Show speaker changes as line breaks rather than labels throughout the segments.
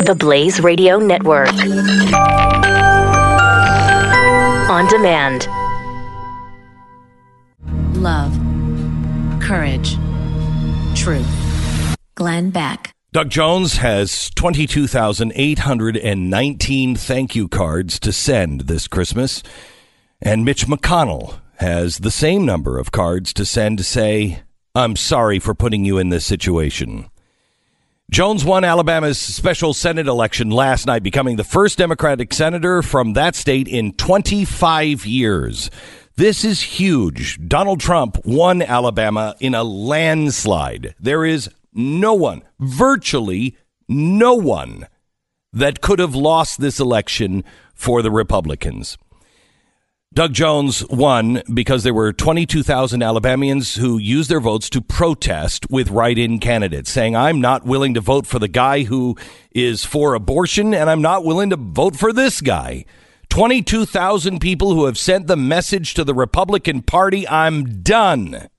The Blaze Radio Network. On demand.
Love. Courage. Truth. Glenn Beck.
Doug Jones has 22,819 thank you cards to send this Christmas. And Mitch McConnell has the same number of cards to send to say, I'm sorry for putting you in this situation. Jones won Alabama's special Senate election last night, becoming the first Democratic senator from that state in 25 years. This is huge. Donald Trump won Alabama in a landslide. There is no one, virtually no one, that could have lost this election for the Republicans. Doug Jones won because there were 22,000 Alabamians who used their votes to protest with write-in candidates, saying, I'm not willing to vote for the guy who is for abortion, and I'm not willing to vote for this guy. 22,000 people who have sent the message to the Republican Party, I'm done.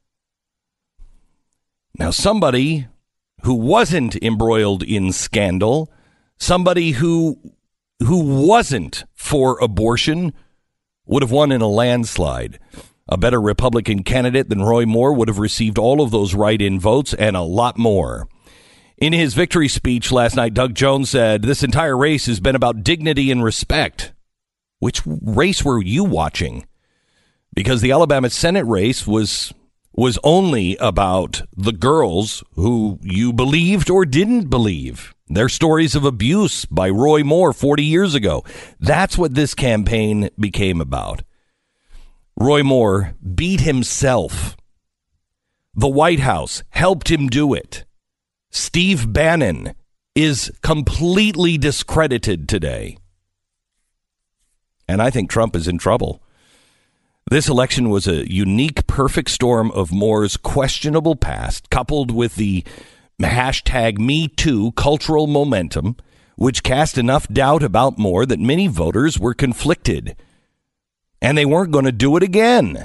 Now, somebody who wasn't embroiled in scandal, somebody who wasn't for abortion, would have won in a landslide. A better Republican candidate than Roy Moore would have received all of those write-in votes and a lot more. In his victory speech last night, Doug Jones said, this entire race has been about dignity and respect. Which race were you watching? Because the Alabama Senate race was only about the girls who you believed or didn't believe. Their stories of abuse by Roy Moore 40 years ago. That's what this campaign became about. Roy Moore beat himself. The White House helped him do it. Steve Bannon is completely discredited today. And I think Trump is in trouble. This election was a unique, perfect storm of Moore's questionable past, coupled with the #MeToo cultural momentum, which cast enough doubt about Moore that many voters were conflicted. And they weren't going to do it again.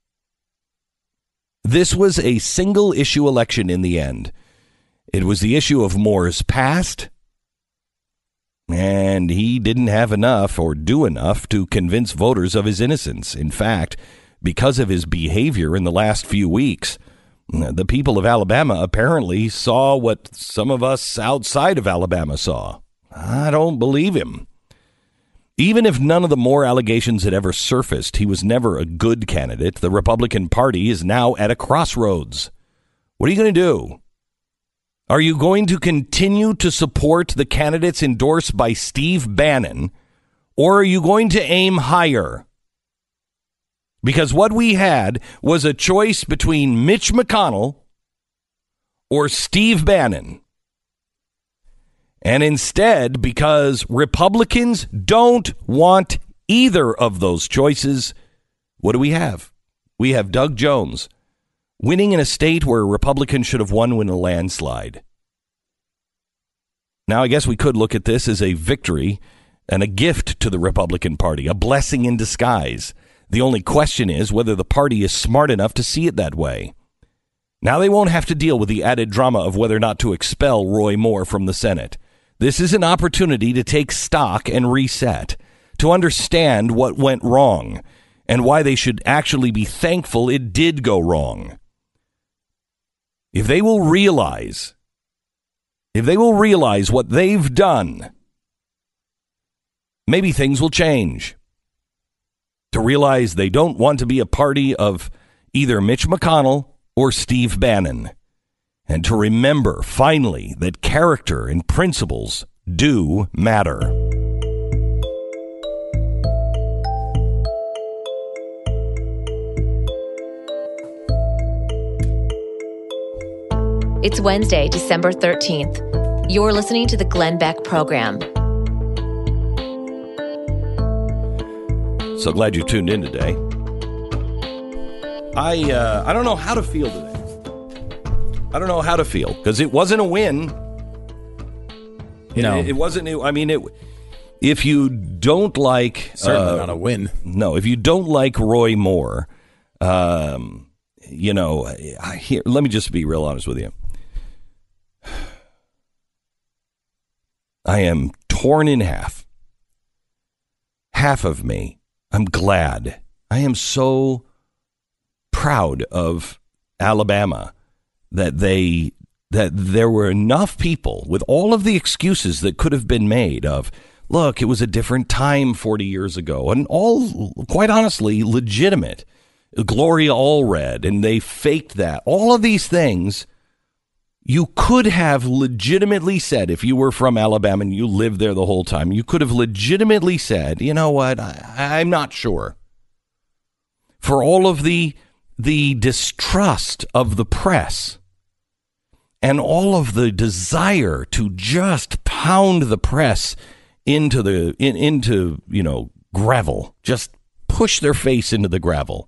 This was a single-issue election in the end. It was the issue of Moore's past, and he didn't have enough or do enough to convince voters of his innocence. In fact, because of his behavior in the last few weeks, the people of Alabama apparently saw what some of us outside of Alabama saw. I don't believe him. Even if none of the Moore allegations had ever surfaced, he was never a good candidate. The Republican Party is now at a crossroads. What are you going to do? Are you going to continue to support the candidates endorsed by Steve Bannon, or are you going to aim higher? Because what we had was a choice between Mitch McConnell or Steve Bannon. And instead, because Republicans don't want either of those choices, what do we have? We have Doug Jones winning in a state where Republicans should have won in a landslide. Now, I guess we could look at this as a victory and a gift to the Republican Party, a blessing in disguise. The only question is whether the party is smart enough to see it that way. Now they won't have to deal with the added drama of whether or not to expel Roy Moore from the Senate. This is an opportunity to take stock and reset, to understand what went wrong and why they should actually be thankful it did go wrong. If they will realize what they've done, maybe things will change. To realize they don't want to be a party of either Mitch McConnell or Steve Bannon. And to remember, finally, that character and principles do matter.
It's Wednesday, December 13th. You're listening to the Glenn Beck Program.
So glad you tuned in today. I don't know how to feel today. I don't know how to feel because it wasn't a win.
No,
it wasn't. I mean, if you don't like,
certainly not a win.
No, if you don't like Roy Moore, let me just be real honest with you. I am torn in half. Half of me, I'm glad. I am so proud of Alabama that there were enough people with all of the excuses that could have been made of, look, it was a different time 40 years ago, and all, quite honestly, legitimate. Gloria Allred, and they faked that. All of these things you could have legitimately said, if you were from Alabama and you lived there the whole time, you could have legitimately said, you know what, I'm not sure. For all of the distrust of the press and all of the desire to just pound the press into gravel, just push their face into the gravel.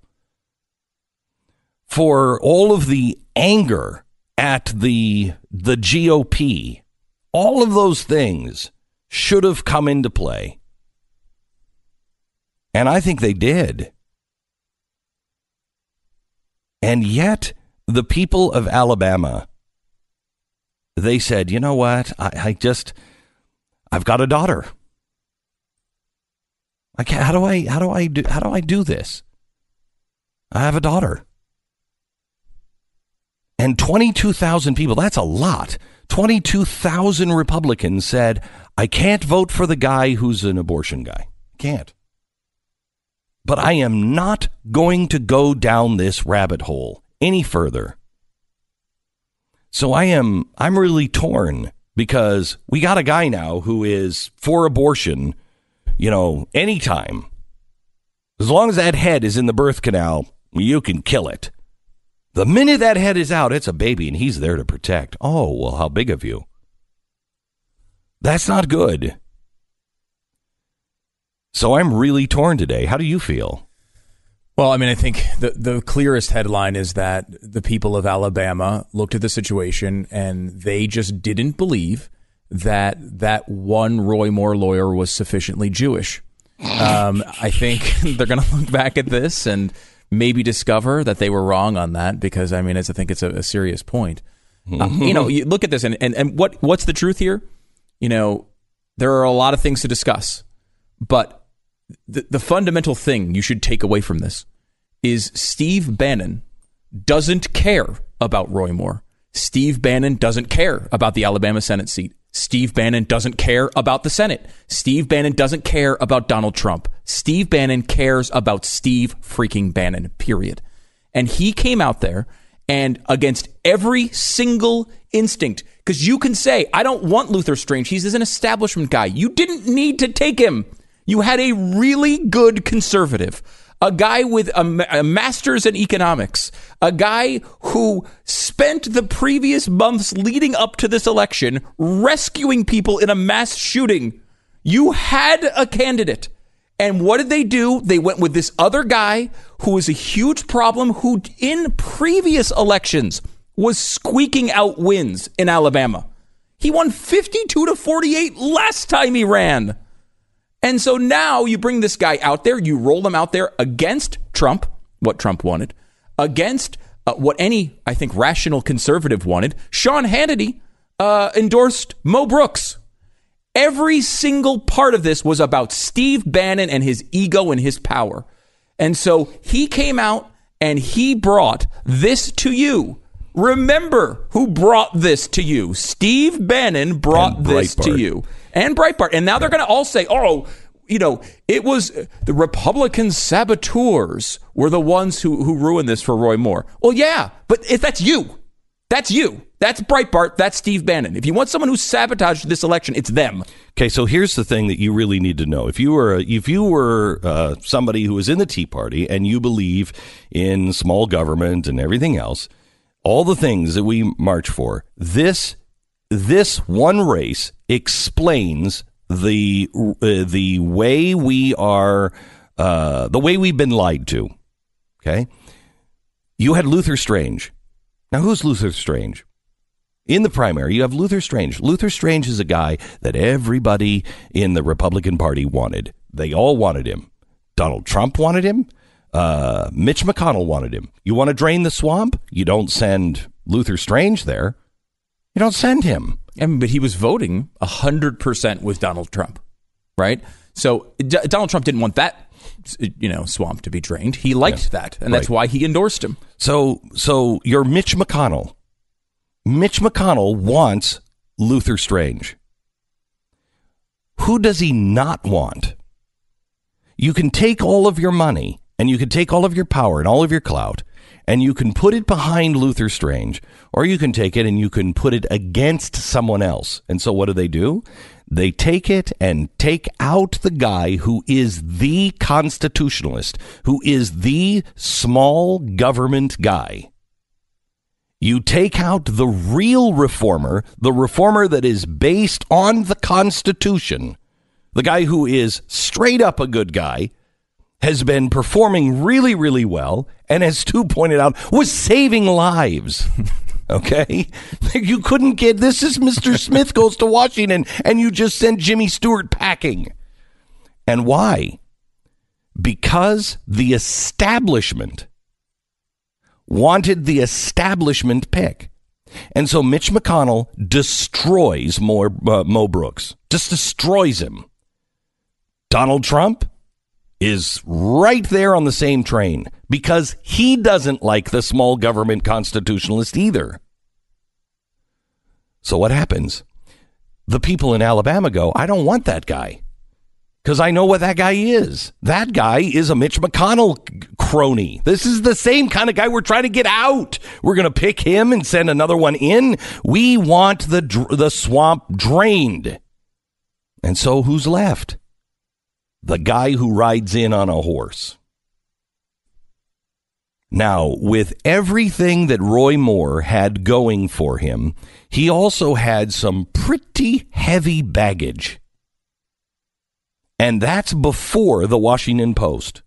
For all of the anger at the GOP, all of those things should have come into play. And I think they did. And yet, the people of Alabama, they said, you know what? I've got a daughter. How do I do this? I have a daughter. And 22,000 people, that's a lot. 22,000 Republicans said, I can't vote for the guy who's an abortion guy. Can't. But I am not going to go down this rabbit hole any further. So I'm really torn because we got a guy now who is for abortion, anytime. As long as that head is in the birth canal, you can kill it. The minute that head is out, it's a baby and he's there to protect. Oh, well, how big of you? That's not good. So I'm really torn today. How do you feel?
Well, I mean, I think the clearest headline is that the people of Alabama looked at the situation and they just didn't believe that one Roy Moore lawyer was sufficiently Jewish. I think they're going to look back at this and maybe discover that they were wrong on that because, I mean, I think it's a serious point. You look at this and what's the truth here? There are a lot of things to discuss, but the fundamental thing you should take away from this is Steve Bannon doesn't care about Roy Moore. Steve Bannon doesn't care about the Alabama Senate seat. Steve Bannon doesn't care about the Senate. Steve Bannon doesn't care about Donald Trump. Steve Bannon cares about Steve freaking Bannon, period. And he came out there and against every single instinct, because you can say, I don't want Luther Strange. He's an establishment guy. You didn't need to take him. You had a really good conservative, a guy with a master's in economics, a guy who spent the previous months leading up to this election rescuing people in a mass shooting. You had a candidate. And what did they do? They went with this other guy who was a huge problem, who in previous elections was squeaking out wins in Alabama. He won 52-48 last time he ran. And so now you bring this guy out there, you roll him out there against Trump, what Trump wanted, against what any, I think, rational conservative wanted. Sean Hannity endorsed Mo Brooks. Every single part of this was about Steve Bannon and his ego and his power. And so he came out and he brought this to you. Remember who brought this to you. Steve Bannon brought this to you. And Breitbart. And now they're going to all say, it was the Republican saboteurs were the ones who ruined this for Roy Moore. Well, yeah, but if that's you. That's you. That's Breitbart. That's Steve Bannon. If you want someone who sabotaged this election, it's them.
Okay, so here's the thing that you really need to know. If you were somebody who was in the Tea Party and you believe in small government and everything else, all the things that we march for, this one race explains the way we are, the way we've been lied to. Okay, you had Luther Strange. Now, who's Luther Strange? In the primary, you have Luther Strange. Luther Strange is a guy that everybody in the Republican Party wanted. They all wanted him. Donald Trump wanted him. Mitch McConnell wanted him. You want to drain the swamp? You don't send Luther Strange there. You don't send him.
I mean, but he was voting 100% with Donald Trump, right? So Donald Trump didn't want that, swamp to be drained. He liked that, and that's why he endorsed him.
So you're Mitch McConnell. Mitch McConnell wants Luther Strange. Who does he not want? You can take all of your money and you can take all of your power and all of your clout and you can put it behind Luther Strange, or you can take it and you can put it against someone else. And so what do? They take it and take out the guy who is the constitutionalist, who is the small government guy. You take out the real reformer, the reformer that is based on the Constitution, the guy who is straight up a good guy, has been performing really, really well, and as Stu pointed out, was saving lives. Okay? You couldn't get, this is Mr. Smith goes to Washington, and you just sent Jimmy Stewart packing. And why? Because the establishment wanted the establishment pick. And so Mitch McConnell destroys Mo Brooks. Just destroys him. Donald Trump is right there on the same train because he doesn't like the small government constitutionalist either. So what happens? The people in Alabama go, I don't want that guy because I know what that guy is. That guy is a Mitch McConnell crony. This is the same kind of guy we're trying to get out. We're going to pick him and send another one in. We want the swamp drained. And so who's left? The guy who rides in on a horse. Now, with everything that Roy Moore had going for him, he also had some pretty heavy baggage. And that's before the Washington Post.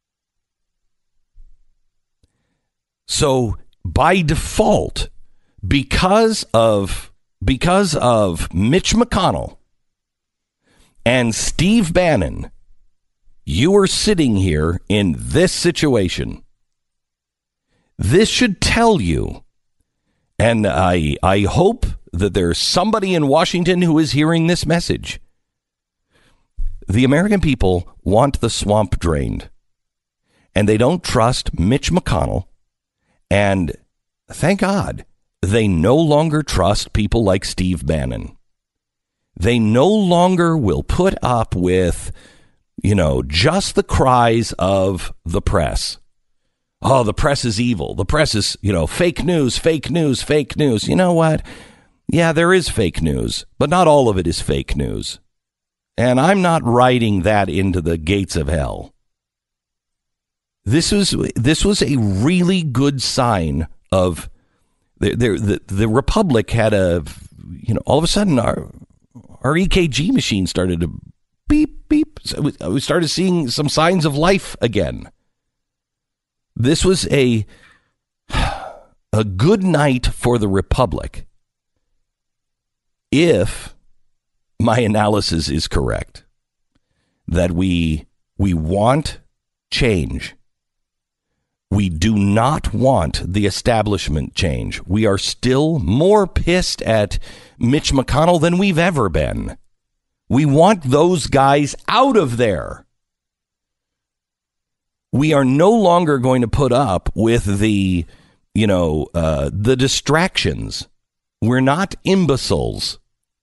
So, by default, because of Mitch McConnell and Steve Bannon, you are sitting here in this situation. This should tell you, and I hope that there's somebody in Washington who is hearing this message. The American people want the swamp drained, and they don't trust Mitch McConnell, and thank God, they no longer trust people like Steve Bannon. They no longer will put up with, just the cries of the press. Oh, the press is evil. The press is, fake news, fake news, fake news. You know what? Yeah, there is fake news, but not all of it is fake news. And I'm not writing that into the gates of hell. This was a really good sign of the Republic had all of a sudden our EKG machine started to beep, beep. So we started seeing some signs of life again. This was a good night for the Republic. If my analysis is correct, that we want change. We do not want the establishment change. We are still more pissed at Mitch McConnell than we've ever been. We want those guys out of there. We are no longer going to put up with the distractions. We're not imbeciles.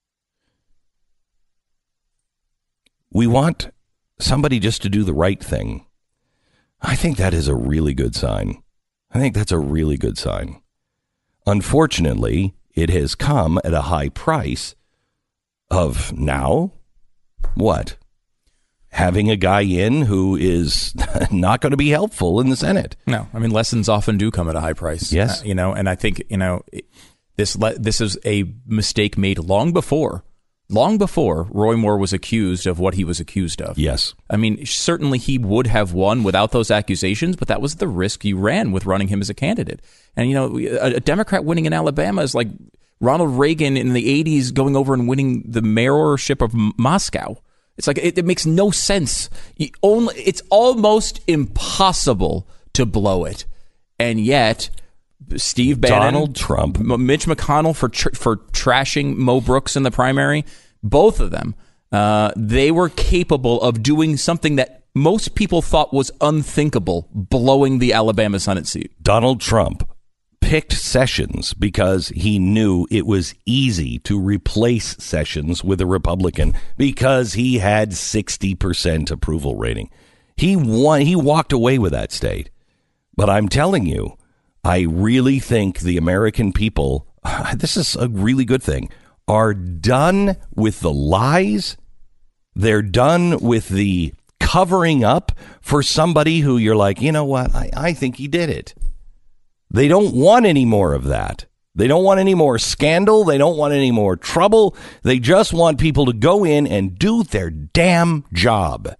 We want somebody just to do the right thing. I think that is a really good sign. I think that's a really good sign. Unfortunately, it has come at a high price of now, what? Having a guy in who is not going to be helpful in the Senate.
No, I mean, lessons often do come at a high price.
Yes.
And I think, this is a mistake made long before Roy Moore was accused of what he was accused of.
Yes.
I mean, certainly he would have won without those accusations, but that was the risk you ran with running him as a candidate. And, a Democrat winning in Alabama is like Ronald Reagan in the 80s going over and winning the mayorship of Moscow. It's like it makes no sense. It's almost impossible to blow it. And yet, Steve Bannon,
Donald Trump,
Mitch McConnell for trashing Mo Brooks in the primary. Both of them, they were capable of doing something that most people thought was unthinkable, blowing the Alabama Senate seat.
Donald Trump picked Sessions because he knew it was easy to replace Sessions with a Republican because he had 60% approval rating. He won. He walked away with that state. But I'm telling you, I really think the American people, this is a really good thing, are done with the lies. They're done with the covering up for somebody who you're like, you know what, I think he did it. They don't want any more of that. They don't want any more scandal. They don't want any more trouble. They just want people to go in and do their damn job.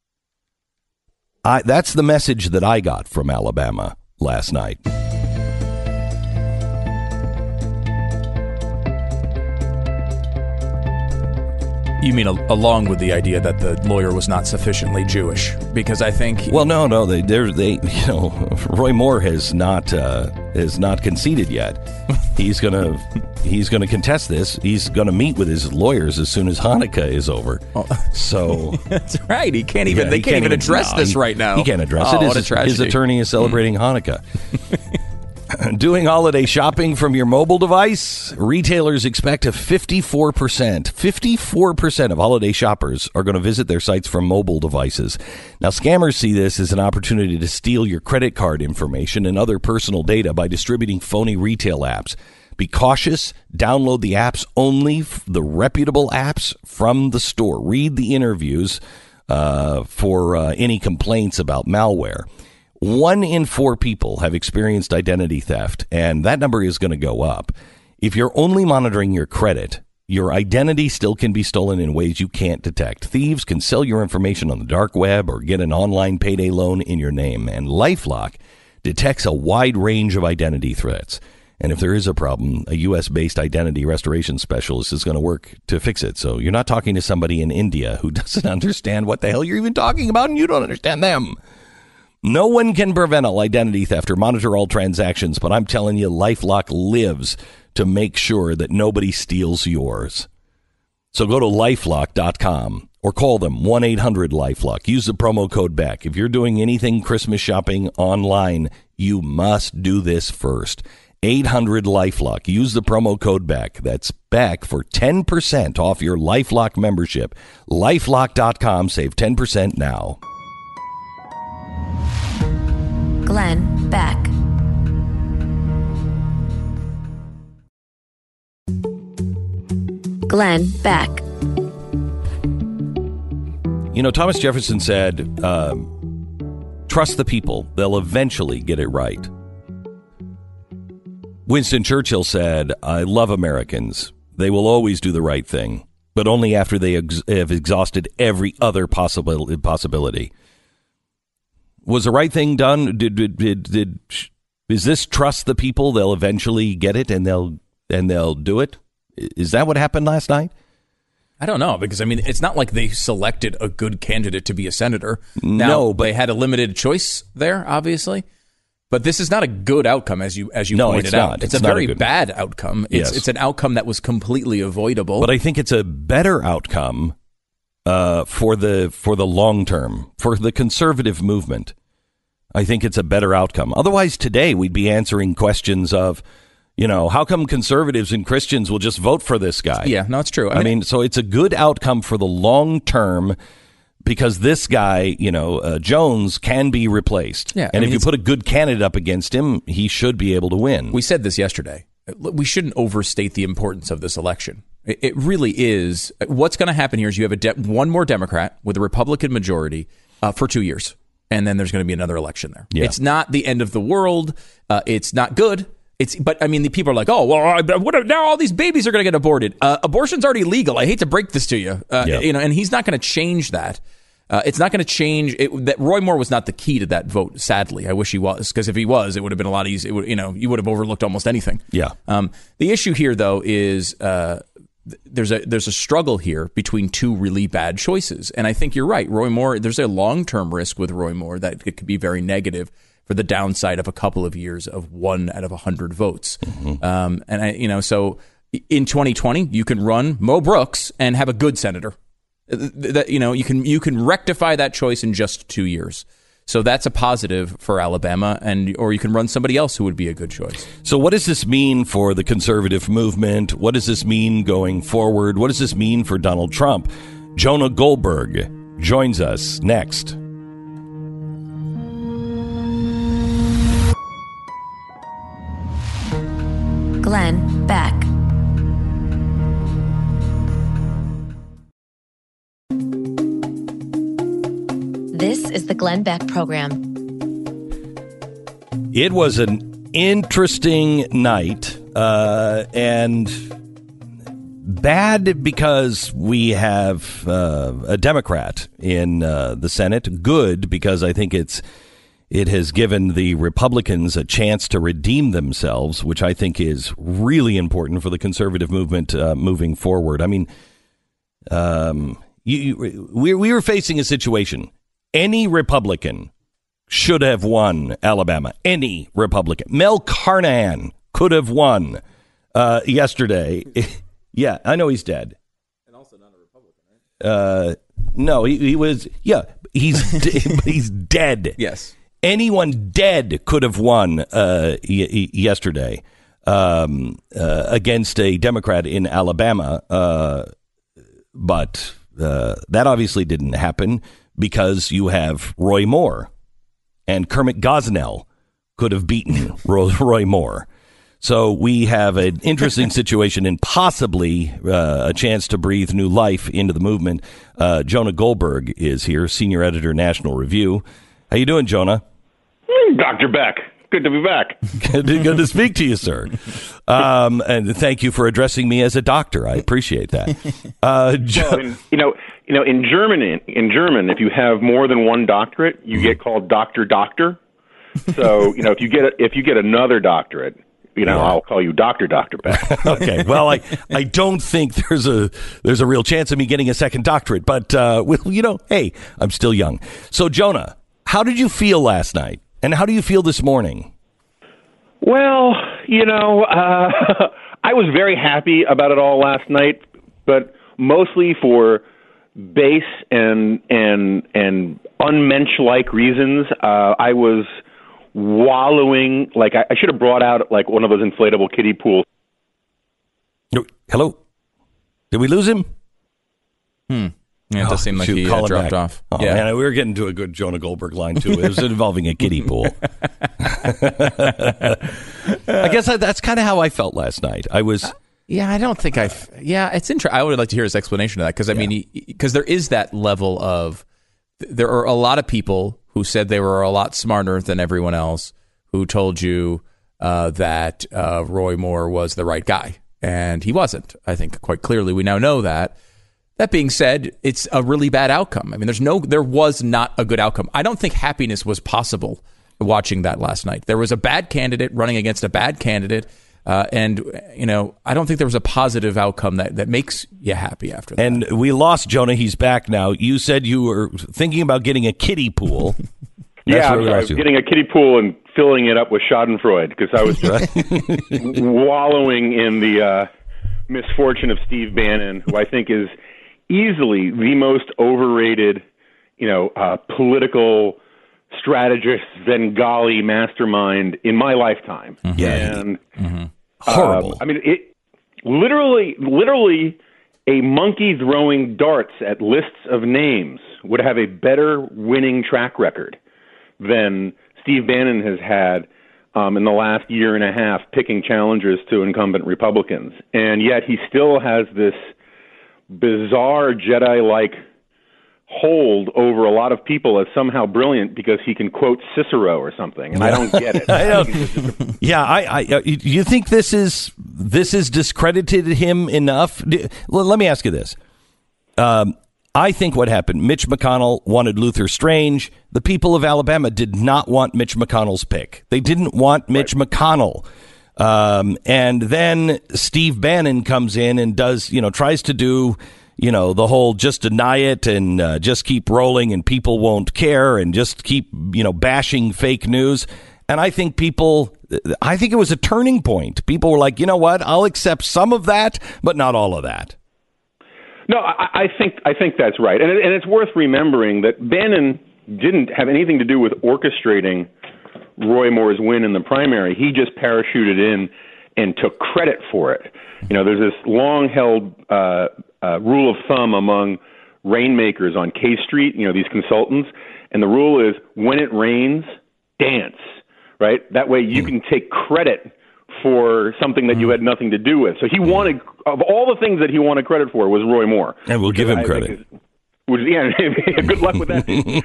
That's the message that I got from Alabama last night.
You mean along with the idea that the lawyer was not sufficiently Jewish? Because I think
well, no, Roy Moore has not conceded yet. He's gonna contest this. He's gonna meet with his lawyers as soon as Hanukkah is over. So
that's right. He can't even. They can't even address this right now.
He can't address it.
What a tragedy.
His attorney is celebrating Hanukkah. Doing holiday shopping from your mobile device? Retailers expect a 54% of holiday shoppers are going to visit their sites from mobile devices. Now, scammers see this as an opportunity to steal your credit card information and other personal data by distributing phony retail apps. Be cautious. Download the apps only, the reputable apps from the store. Read the interviews for any complaints about malware. 1 in 4 people have experienced identity theft, and that number is going to go up. If you're only monitoring your credit, your identity still can be stolen in ways you can't detect. Thieves can sell your information on the dark web or get an online payday loan in your name. And LifeLock detects a wide range of identity threats. And if there is a problem, a U.S.-based identity restoration specialist is going to work to fix it. So you're not talking to somebody in India who doesn't understand what the hell you're even talking about, and you don't understand them. No one can prevent all identity theft or monitor all transactions, but I'm telling you, LifeLock lives to make sure that nobody steals yours. So go to LifeLock.com or call them 1-800-LifeLock. Use the promo code BECK. If you're doing anything Christmas shopping online, you must do this first. 800-LifeLock. Use the promo code BECK. That's BECK for 10% off your LifeLock membership. LifeLock.com. Save 10% now.
Glenn Beck. Glenn Beck.
You know, Thomas Jefferson said, trust the people. They'll eventually get it right. Winston Churchill said, I love Americans. They will always do the right thing, but only after they have exhausted every other possibility. Was the right thing done? Is this trust the people? They'll eventually get it and they'll do it. Is that what happened last night?
I don't know, because I mean, it's not like they selected a good candidate to be a senator. Now,
no, but
they had a limited choice there, obviously. But this is not a good outcome, as you pointed out. It's a very bad outcome. It's an outcome that was completely avoidable.
But I think it's a better outcome for the long term, for the conservative movement. I think it's a better outcome. Otherwise, today we'd be answering questions of, you know, how come conservatives and Christians will just vote for this guy?
Yeah, no, it's true.
I mean, so it's a good outcome for the long term because this guy, you know, Jones can be replaced. Yeah, and if you put a good candidate up against him, he should be able to win.
We said this yesterday. We shouldn't overstate the importance of this election. It really is. What's going to happen here is you have one more Democrat with a Republican majority for 2 years, and then there's going to be another election there. Yeah. It's not the end of the world. It's not good. But I mean, the people are like, oh, well, now all these babies are going to get aborted. Abortion's already legal. I hate to break this to you. You know, and he's not going to change that. It's not going to change. That Roy Moore was not the key to that vote. Sadly, I wish he was, because if he was, it would have been a lot easier. You would have overlooked almost anything.
Yeah.
The issue here, though, is there's a struggle here between two really bad choices, and I think you're right. Roy Moore. There's a long-term risk with Roy Moore that it could be very negative for the downside of a couple of years of 1 out of 100 votes. So in 2020, you can run Mo Brooks and have a good senator. You can rectify that choice in just 2 years. So that's a positive for Alabama, or you can run somebody else who would be a good choice.
So what does this mean for the conservative movement? What does this mean going forward? What does this mean for Donald Trump? Jonah Goldberg joins us next.
Glenn Beck. This is the Glenn Beck Program.
It was an interesting night, and bad because we have a Democrat in the Senate. Good because I think it has given the Republicans a chance to redeem themselves, which I think is really important for the conservative movement moving forward. I mean, we were facing a situation. Any Republican should have won Alabama. Any Republican. Mel Carnahan could have won yesterday. Yeah, I know he's dead.
And also not a Republican, right?
No, he was. Yeah, he's dead.
Yes.
Anyone dead could have won yesterday against a Democrat in Alabama. But that obviously didn't happen because you have Roy Moore, and Kermit Gosnell could have beaten Roy Moore. So we have an interesting situation and possibly a chance to breathe new life into the movement. Jonah Goldberg is here, senior editor, National Review. How you doing, Jonah?
Dr. Beck. Good to be back.
Good to speak to you, sir. And thank you for addressing me as a doctor. I appreciate that.
In German, if you have more than one doctorate, you get called doctor. So, if you get another doctorate, I'll call you Dr. Beck.
Okay. Well, I don't think there's a real chance of me getting a second doctorate, but hey, I'm still young. So, Jonah, how did you feel last night? And how do you feel this morning?
Well, I was very happy about it all last night, but mostly for base and unmensch-like reasons. I was wallowing, like I should have brought out like one of those inflatable kiddie pools.
Hello? Did we lose him?
Yeah, it does seem like he dropped off.
Oh,
yeah.
Man, we were getting to a good Jonah Goldberg line, too. It was involving a kiddie pool. I guess that's kind of how I felt last night. I was...
I don't think it's interesting. I would like to hear his explanation of that, because, because there is that level of... There are a lot of people who said they were a lot smarter than everyone else, who told you that Roy Moore was the right guy. And he wasn't, I think, quite clearly. We now know that. That being said, it's a really bad outcome. I mean, there was not a good outcome. I don't think happiness was possible watching that last night. There was a bad candidate running against a bad candidate. And I don't think there was a positive outcome that makes you happy after that.
And we lost Jonah. He's back now. You said you were thinking about getting a kiddie pool.
Yeah, I was getting a kiddie pool and filling it up with Schadenfreude, because I was just wallowing in the misfortune of Steve Bannon, who I think is easily the most overrated, political strategist, Bengali mastermind in my lifetime.
Mm-hmm. Yeah,
and
horrible.
It literally, a monkey throwing darts at lists of names would have a better winning track record than Steve Bannon has had in the last year and a half, picking challengers to incumbent Republicans, and yet he still has this bizarre Jedi-like hold over a lot of people as somehow brilliant because he can quote Cicero or something, and I don't get it.
I don't. Yeah, you think this is discredited him enough? Let me ask you this. I think what happened, Mitch McConnell wanted Luther Strange. The people of Alabama did not want Mitch McConnell's pick. They didn't want Mitch McConnell. And then Steve Bannon comes in and does, tries to do, the whole just deny it and just keep rolling and people won't care and just keep, bashing fake news. And I think it was a turning point. People were like, you know what? I'll accept some of that, but not all of that.
No, I think that's right. And it's worth remembering that Bannon didn't have anything to do with orchestrating Roy Moore's win in the primary. He just parachuted in and took credit for it. There's this long-held rule of thumb among rainmakers on K Street, these consultants, and the rule is when it rains, dance, right? That way you can take credit for something that you had nothing to do with. So he wanted, of all the things that he wanted credit for, was Roy Moore.
And we'll give him credit.
Good luck with that.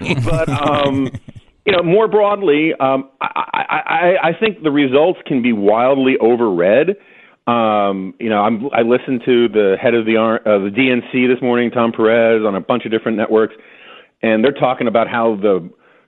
But, more broadly, I think the results can be wildly overread. I listened to the head of the DNC this morning, Tom Perez, on a bunch of different networks, and they're talking about how the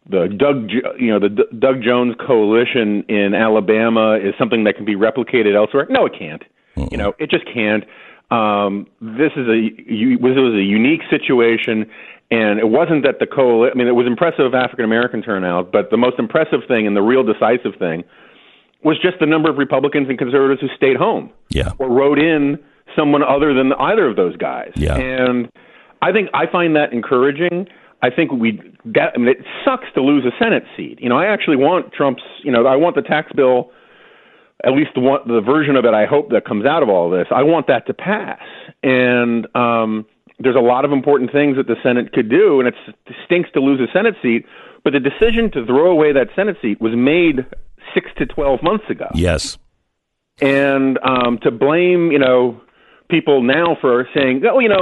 Doug Jones coalition in Alabama is something that can be replicated elsewhere. No, it can't. It just can't. This was a unique situation, and it wasn't that the coalition. I mean, it was impressive African American turnout, but the most impressive thing and the real decisive thing was just the number of Republicans and conservatives who stayed home, or wrote in someone other than either of those guys.
Yeah.
And I find that encouraging. I think it sucks to lose a Senate seat. I actually want Trump's. I want the tax bill. At least the version of it I hope that comes out of all this, I want that to pass. And there's a lot of important things that the Senate could do, and it stinks to lose a Senate seat. But the decision to throw away that Senate seat was made 6 to 12 months ago.
Yes.
And to blame, people now for saying,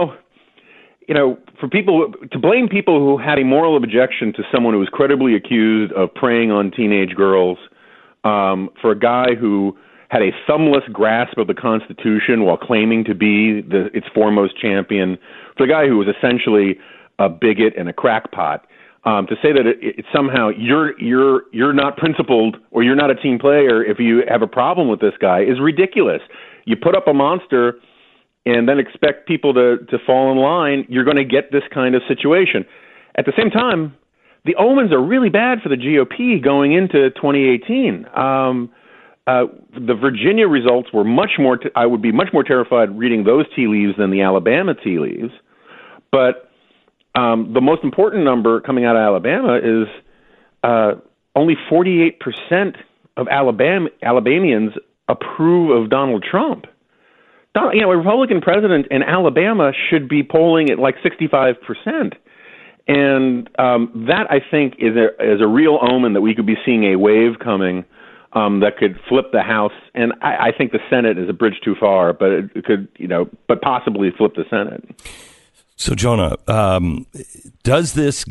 to blame people who had a moral objection to someone who was credibly accused of preying on teenage girls, for a guy who had a thumbless grasp of the Constitution while claiming to be its foremost champion, for a guy who was essentially a bigot and a crackpot, to say that it somehow you're not principled or you're not a team player if you have a problem with this guy is ridiculous. You put up a monster and then expect people to fall in line, you're going to get this kind of situation. At the same time, the omens are really bad for the GOP going into 2018. The Virginia results were much more. I would be much more terrified reading those tea leaves than the Alabama tea leaves. But the most important number coming out of Alabama is only 48% of Alabamians approve of Donald Trump. A Republican president in Alabama should be polling at like 65%. And that, I think, is a real omen that we could be seeing a wave coming that could flip the House. And I think the Senate is a bridge too far, but it could, but possibly flip the Senate.
So, Jonah, does this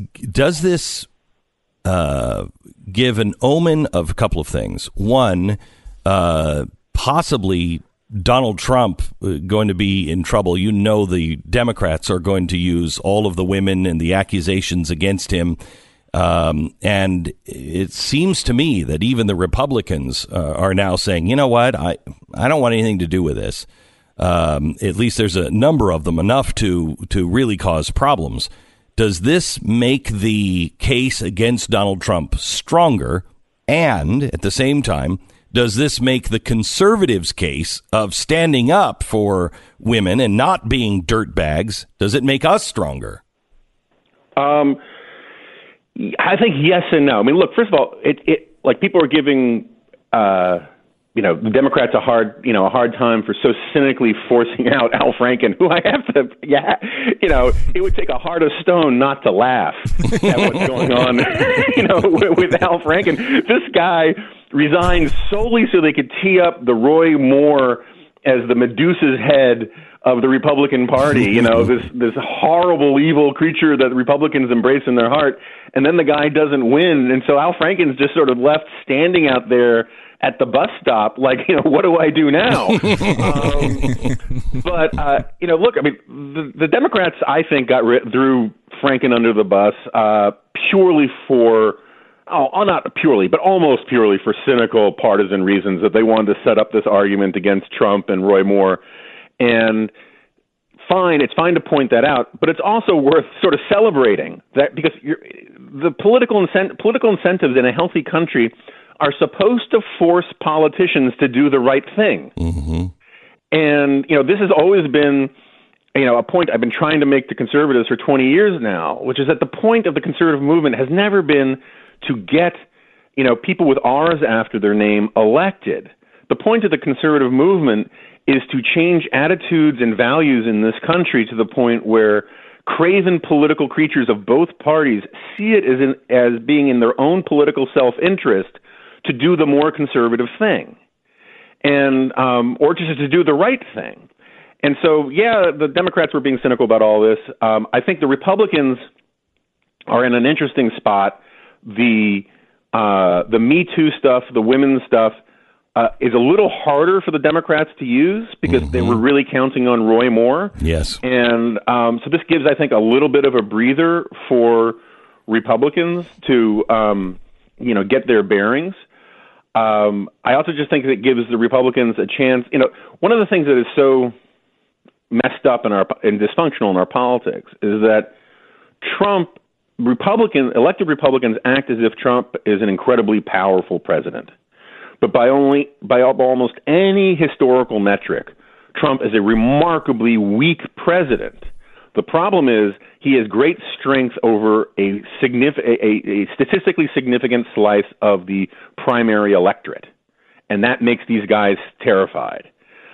give an omen of a couple of things? One, possibly Donald Trump going to be in trouble. The Democrats are going to use all of the women and the accusations against him. And it seems to me that even the Republicans are now saying, you know what, I don't want anything to do with this. At least there's a number of them, enough to really cause problems. Does this make the case against Donald Trump stronger? And at the same time, does this make the conservatives' case of standing up for women and not being dirtbags, does it make us stronger?
I think yes and no. I mean, look, first of all, it like people are giving the Democrats a hard time for so cynically forcing out Al Franken, who I have to, it would take a heart of stone not to laugh at what's going on, with Al Franken. This guy resigned solely so they could tee up the Roy Moore as the Medusa's head of the Republican Party, this horrible, evil creature that the Republicans embrace in their heart. And then the guy doesn't win. And so Al Franken's just sort of left standing out there at the bus stop, like, what do I do now? Look, I mean, the Democrats, I think, threw Franken under the bus purely for, not purely, but almost purely for cynical partisan reasons, that they wanted to set up this argument against Trump and Roy Moore. And fine. It's fine to point that out, but it's also worth sort of celebrating that, because the political incentives in a healthy country are supposed to force politicians to do the right thing. Mm-hmm. And, this has always been, a point I've been trying to make to conservatives for 20 years now, which is that the point of the conservative movement has never been to get, people with R's after their name elected. The point of the conservative movement is to change attitudes and values in this country to the point where craven political creatures of both parties see it as being in their own political self-interest to do the more conservative thing, and or just to do the right thing. And so, the Democrats were being cynical about all this. I think the Republicans are in an interesting spot. The Me Too stuff, the women's stuff, is a little harder for the Democrats to use because they were really counting on Roy Moore.
Yes.
And so this gives, I think, a little bit of a breather for Republicans to, get their bearings. I also just think that it gives the Republicans a chance. One of the things that is so messed up and dysfunctional in our politics is that elected Republicans act as if Trump is an incredibly powerful president. But by almost any historical metric, Trump is a remarkably weak president. The problem is he has great strength over a statistically significant slice of the primary electorate, and that makes these guys terrified.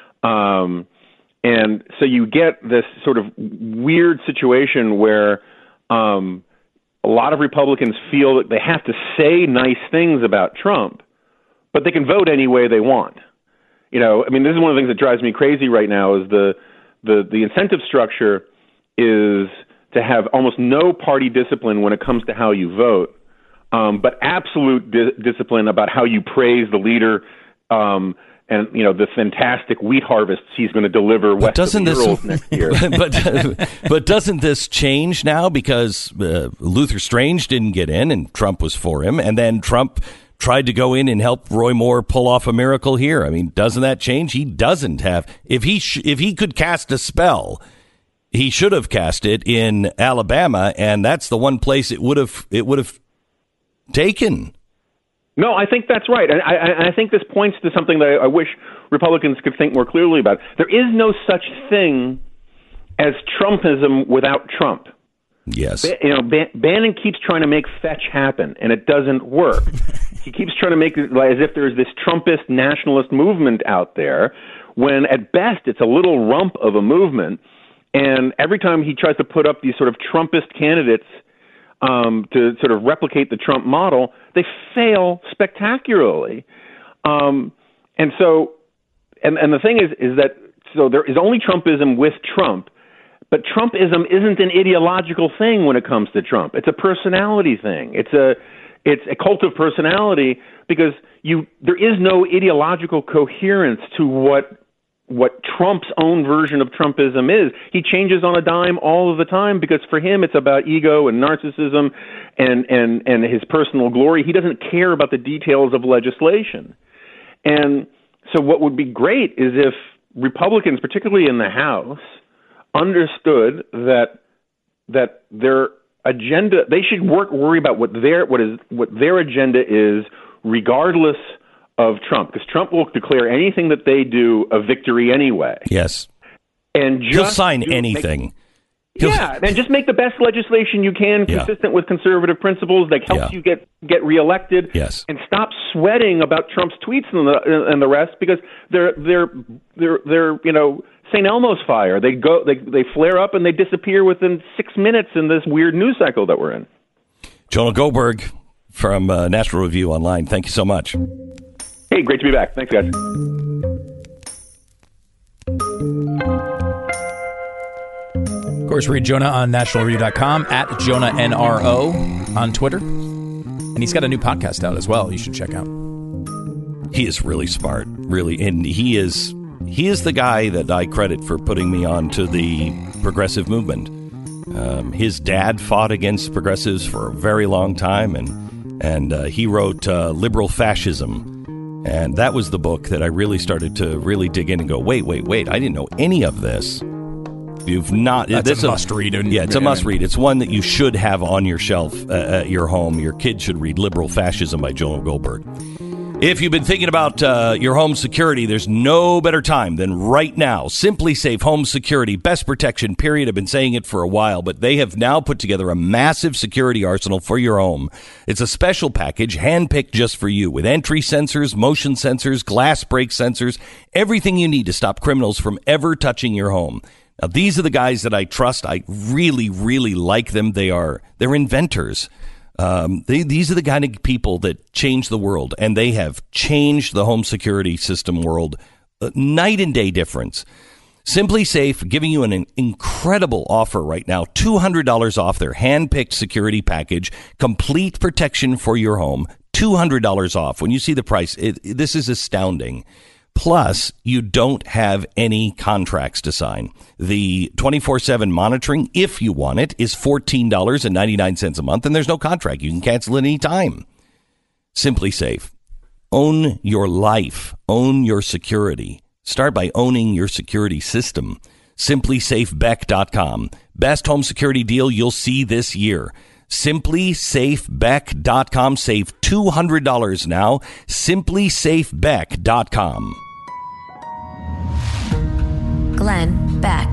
And so you get this sort of weird situation where a lot of Republicans feel that they have to say nice things about Trump, but they can vote any way they want. This is one of the things that drives me crazy right now is the incentive structure is to have almost no party discipline when it comes to how you vote, but absolute discipline about how you praise the leader and the fantastic wheat harvests he's going to deliver west of the Urals next year.
But doesn't this change now because Luther Strange didn't get in and Trump was for him, and then Trump tried to go in and help Roy Moore pull off a miracle here? I mean, doesn't that change? He doesn't have. If he could cast a spell, he should have cast it in Alabama, and that's the one place it would have taken.
No, I think that's right. And I think this points to something that I wish Republicans could think more clearly about. There is no such thing as Trumpism without Trump.
Yes.
Bannon keeps trying to make fetch happen, and it doesn't work. He keeps trying to make it as if there's this Trumpist nationalist movement out there, when at best it's a little rump of a movement. And every time he tries to put up these sort of Trumpist candidates to sort of replicate the Trump model, they fail spectacularly. And the thing is that there is only Trumpism with Trump, but Trumpism isn't an ideological thing when it comes to Trump. It's a personality thing. It's a cult of personality because there is no ideological coherence to what Trump's own version of Trumpism is. He changes on a dime all of the time because for him it's about ego and narcissism and his personal glory. He doesn't care about the details of legislation. And so what would be great is if Republicans, particularly in the House, understood that their agenda, they should worry about what their agenda is regardless of Trump, because Trump will declare anything that they do a victory anyway.
Yes.
And
he'll sign anything.
And just make the best legislation you can, consistent with conservative principles that helps you get reelected.
Yes.
And stop sweating about Trump's tweets and the rest, because they're St. Elmo's fire. They flare up and they disappear within 6 minutes in this weird news cycle that we're in.
Jonah Goldberg from National Review Online. Thank you so much.
Hey, great to be back. Thanks, guys.
Of course, read Jonah on nationalreview.com, at Jonah NRO on Twitter. And he's got a new podcast out as well you should check out.
He is really smart, really. And he is the guy that I credit for putting me on to the progressive movement. His dad fought against progressives for a very long time, and he wrote Liberal Fascism. And that was the book that I really started to really dig in and go, wait, I didn't know any of this. If you've not,
That's a must read.
Yeah, it's a must read. It's one that you should have on your shelf at your home. Your kids should read Liberal Fascism by Joel Goldberg. If you've been thinking about your home security, there's no better time than right now. Simply Safe Home Security, best protection, period. I've been saying it for a while, but they have now put together a massive security arsenal for your home. It's a special package, handpicked just for you, with entry sensors, motion sensors, glass break sensors, everything you need to stop criminals from ever touching your home. Now, these are the guys that I trust. I really, really like them. They're inventors. These are the kind of people that change the world, and they have changed the home security system world. Night and day difference. Simply Safe giving you an incredible offer right now. $200 off their hand-picked security package. Complete protection for your home. $200 off. When you see the price, this is astounding. Plus, you don't have any contracts to sign. The 24/7 monitoring, if you want it, is $14.99 a month, and there's no contract. You can cancel at any time. Simply Safe. Own your life. Own your security. Start by owning your security system. SimplySafeBeck.com. Best home security deal you'll see this year. SimplySafeBeck.com. Save $200 now. SimplySafeBeck.com.
Glenn Beck.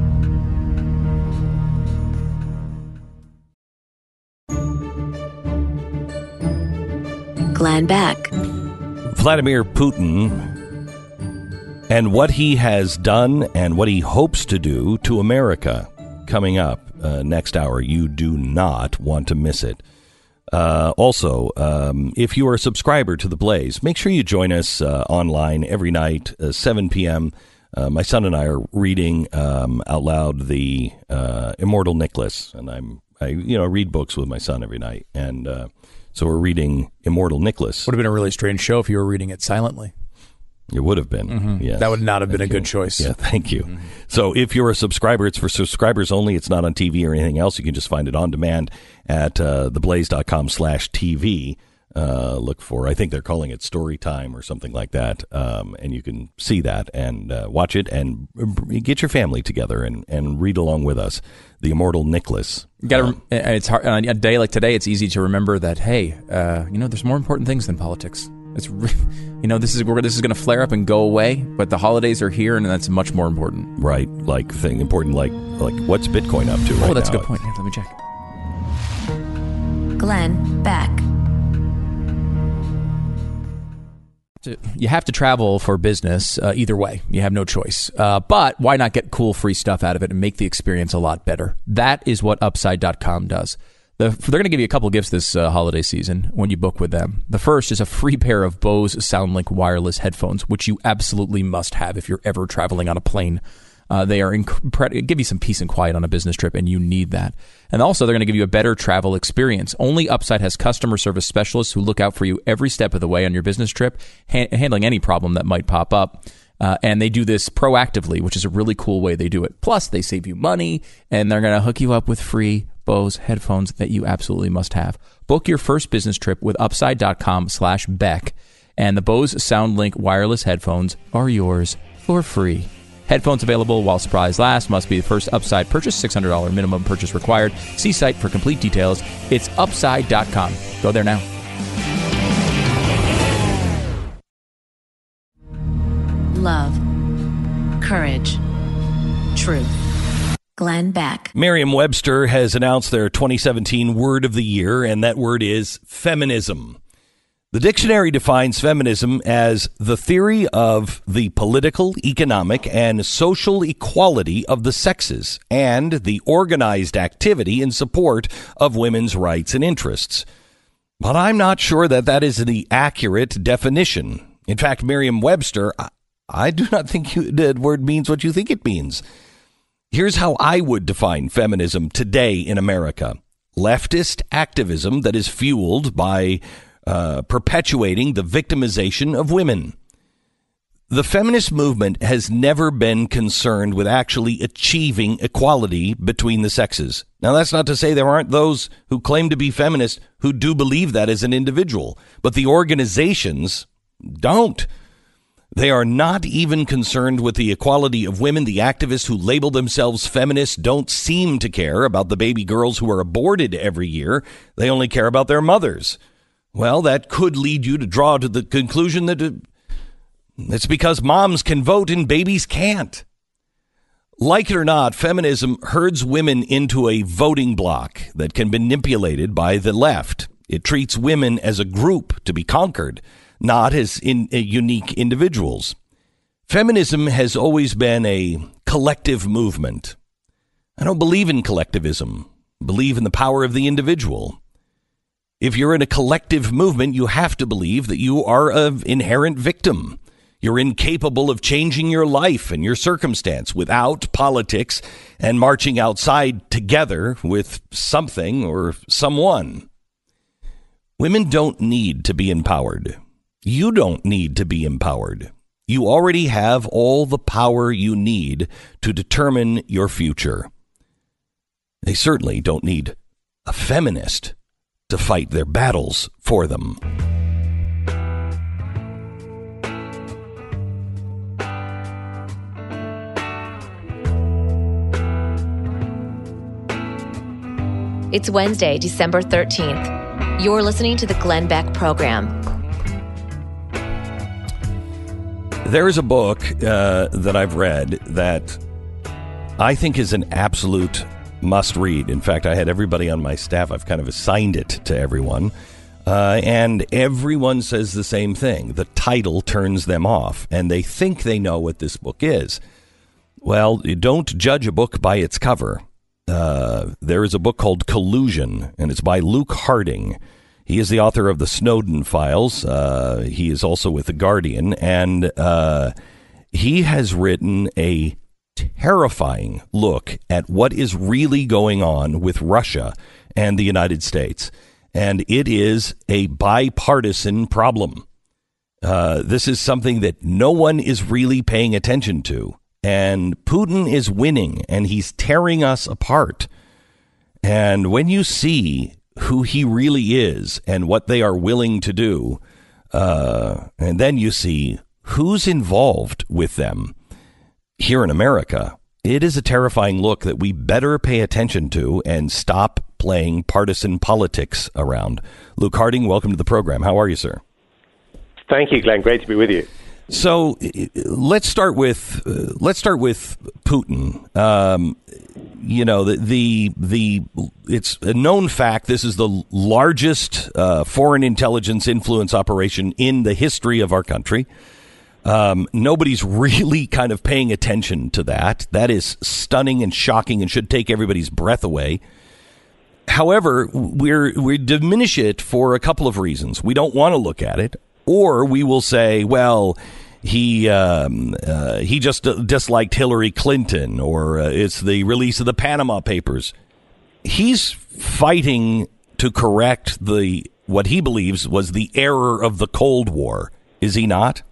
Glenn Beck.
Vladimir Putin and what he has done and what he hopes to do to America coming up next hour. You do not want to miss it. Also, if you are a subscriber to The Blaze, make sure you join us online every night, 7 p.m., my son and I are reading out loud the Immortal Nicholas, and I read books with my son every night, and so we're reading Immortal Nicholas.
Would have been a really strange show if you were reading it silently.
It would have been.
Mm-hmm.
Yes.
That would not have been a good choice.
Yeah, thank you. Mm-hmm. So if you're a subscriber, it's for subscribers only. It's not on TV or anything else. You can just find it on demand at theblaze.com/TV. Look for, I think they're calling it Story Time or something like that. And you can see that and watch it and get your family together and read along with us. The Immortal Nicholas.
It's hard on a day like today. It's easy to remember that, hey, there's more important things than politics. It's this is going to flare up and go away, but the holidays are here, and that's much more important.
Right, like what's Bitcoin up to right now?
Oh, that's a good point. Here, let me check.
Glenn Beck.
You have to travel for business either way. You have no choice. But why not get cool free stuff out of it and make the experience a lot better? That is what Upside.com does. They're going to give you a couple gifts this holiday season when you book with them. The first is a free pair of Bose SoundLink wireless headphones, which you absolutely must have if you're ever traveling on a plane. They are give you some peace and quiet on a business trip, and you need that. And also, they're going to give you a better travel experience. Only Upside has customer service specialists who look out for you every step of the way on your business trip, handling any problem that might pop up. And they do this proactively, which is a really cool way they do it. Plus, they save you money, and they're going to hook you up with free Bose headphones that you absolutely must have. Book your first business trip with Upside.com/Beck, and the Bose SoundLink wireless headphones are yours for free. Headphones available while supplies last. Must be the first Upside purchase. $600 minimum purchase required. See site for complete details. It's Upside.com. Go there now.
Love. Courage. Truth. Glenn Beck.
Merriam-Webster has announced their 2017 word of the year, and that word is feminism. The dictionary defines feminism as the theory of the political, economic, and social equality of the sexes and the organized activity in support of women's rights and interests. But I'm not sure that that is the accurate definition. In fact, Merriam-Webster, I do not think the word means what you think it means. Here's how I would define feminism today in America. Leftist activism that is fueled by perpetuating the victimization of women. The feminist movement has never been concerned with actually achieving equality between the sexes. Now, that's not to say there aren't those who claim to be feminists who do believe that as an individual, but the organizations don't. They are not even concerned with the equality of women. The activists who label themselves feminists don't seem to care about the baby girls who are aborted every year. They only care about their mothers. Well, that could lead you to draw to the conclusion that it's because moms can vote and babies can't. Like it or not, feminism herds women into a voting bloc that can be manipulated by the left. It treats women as a group to be conquered, not as unique individuals. Feminism has always been a collective movement. I don't believe in collectivism. I believe in the power of the individual. If you're in a collective movement, you have to believe that you are an inherent victim. You're incapable of changing your life and your circumstance without politics and marching outside together with something or someone. Women don't need to be empowered. You don't need to be empowered. You already have all the power you need to determine your future. They certainly don't need a feminist to fight their battles for them.
It's Wednesday, December 13th. You're listening to the Glenn Beck Program.
There is a book that I've read that I think is an absolute must read. In fact, I had everybody on my staff. I've kind of assigned it to everyone. And everyone says the same thing. The title turns them off, and they think they know what this book is. Well, you don't judge a book by its cover. There is a book called Collusion, and it's by Luke Harding. He is the author of the Snowden Files. He is also with The Guardian, and he has written a terrifying look at what is really going on with Russia and the United States. And it is a bipartisan problem. This is something that no one is really paying attention to. And Putin is winning, and he's tearing us apart. And when you see who he really is and what they are willing to do, and then you see who's involved with them here in America, it is a terrifying look that we better pay attention to and stop playing partisan politics around. Luke Harding, welcome to the program. How are you, sir?
Thank you, Glenn. Great to be with you.
So let's start with Putin. You know, it's a known fact. This is the largest foreign intelligence influence operation in the history of our country. Nobody's really kind of paying attention to that. That is stunning and shocking and should take everybody's breath away. However, we diminish it for a couple of reasons. We don't want to look at it, or we will say, well, he just disliked Hillary Clinton, or it's the release of the Panama Papers. He's fighting to correct what he believes was the error of the Cold War. Is he not?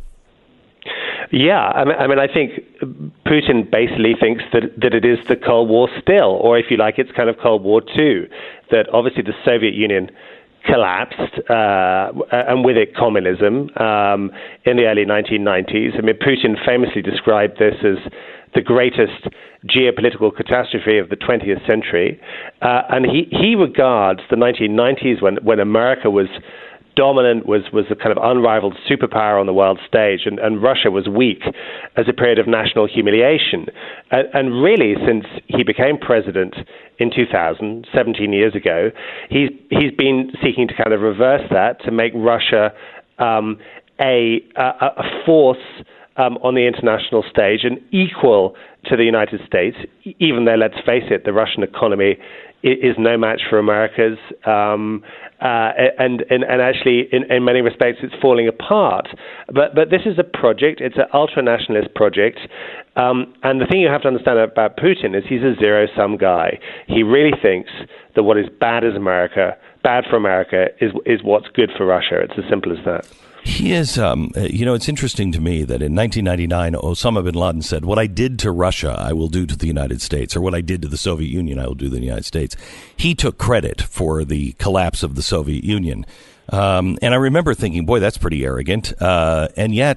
Yeah, I mean, I think Putin basically thinks that it is the Cold War still, or if you like, it's kind of Cold War II, that obviously the Soviet Union collapsed, and with it communism, in the early 1990s. I mean, Putin famously described this as the greatest geopolitical catastrophe of the 20th century, and he regards the 1990s when America was dominant, was a kind of unrivaled superpower on the world stage, and Russia was weak, as a period of national humiliation. And really, since he became president in 2000, 17 years ago, he's been seeking to kind of reverse that, to make Russia a force on the international stage and equal to the United States, even though, let's face it, the Russian economy is no match for America's, and actually, in many respects, it's falling apart. But this is a project; it's an ultra-nationalist project, and the thing you have to understand about Putin is he's a zero-sum guy. He really thinks that what is bad for America, is what's good for Russia. It's as simple as that.
He is, it's interesting to me that in 1999, Osama bin Laden said, what I did to Russia, I will do to the United States, or what I did to the Soviet Union, I will do to the United States. He took credit for the collapse of the Soviet Union. And I remember thinking, boy, that's pretty arrogant. And yet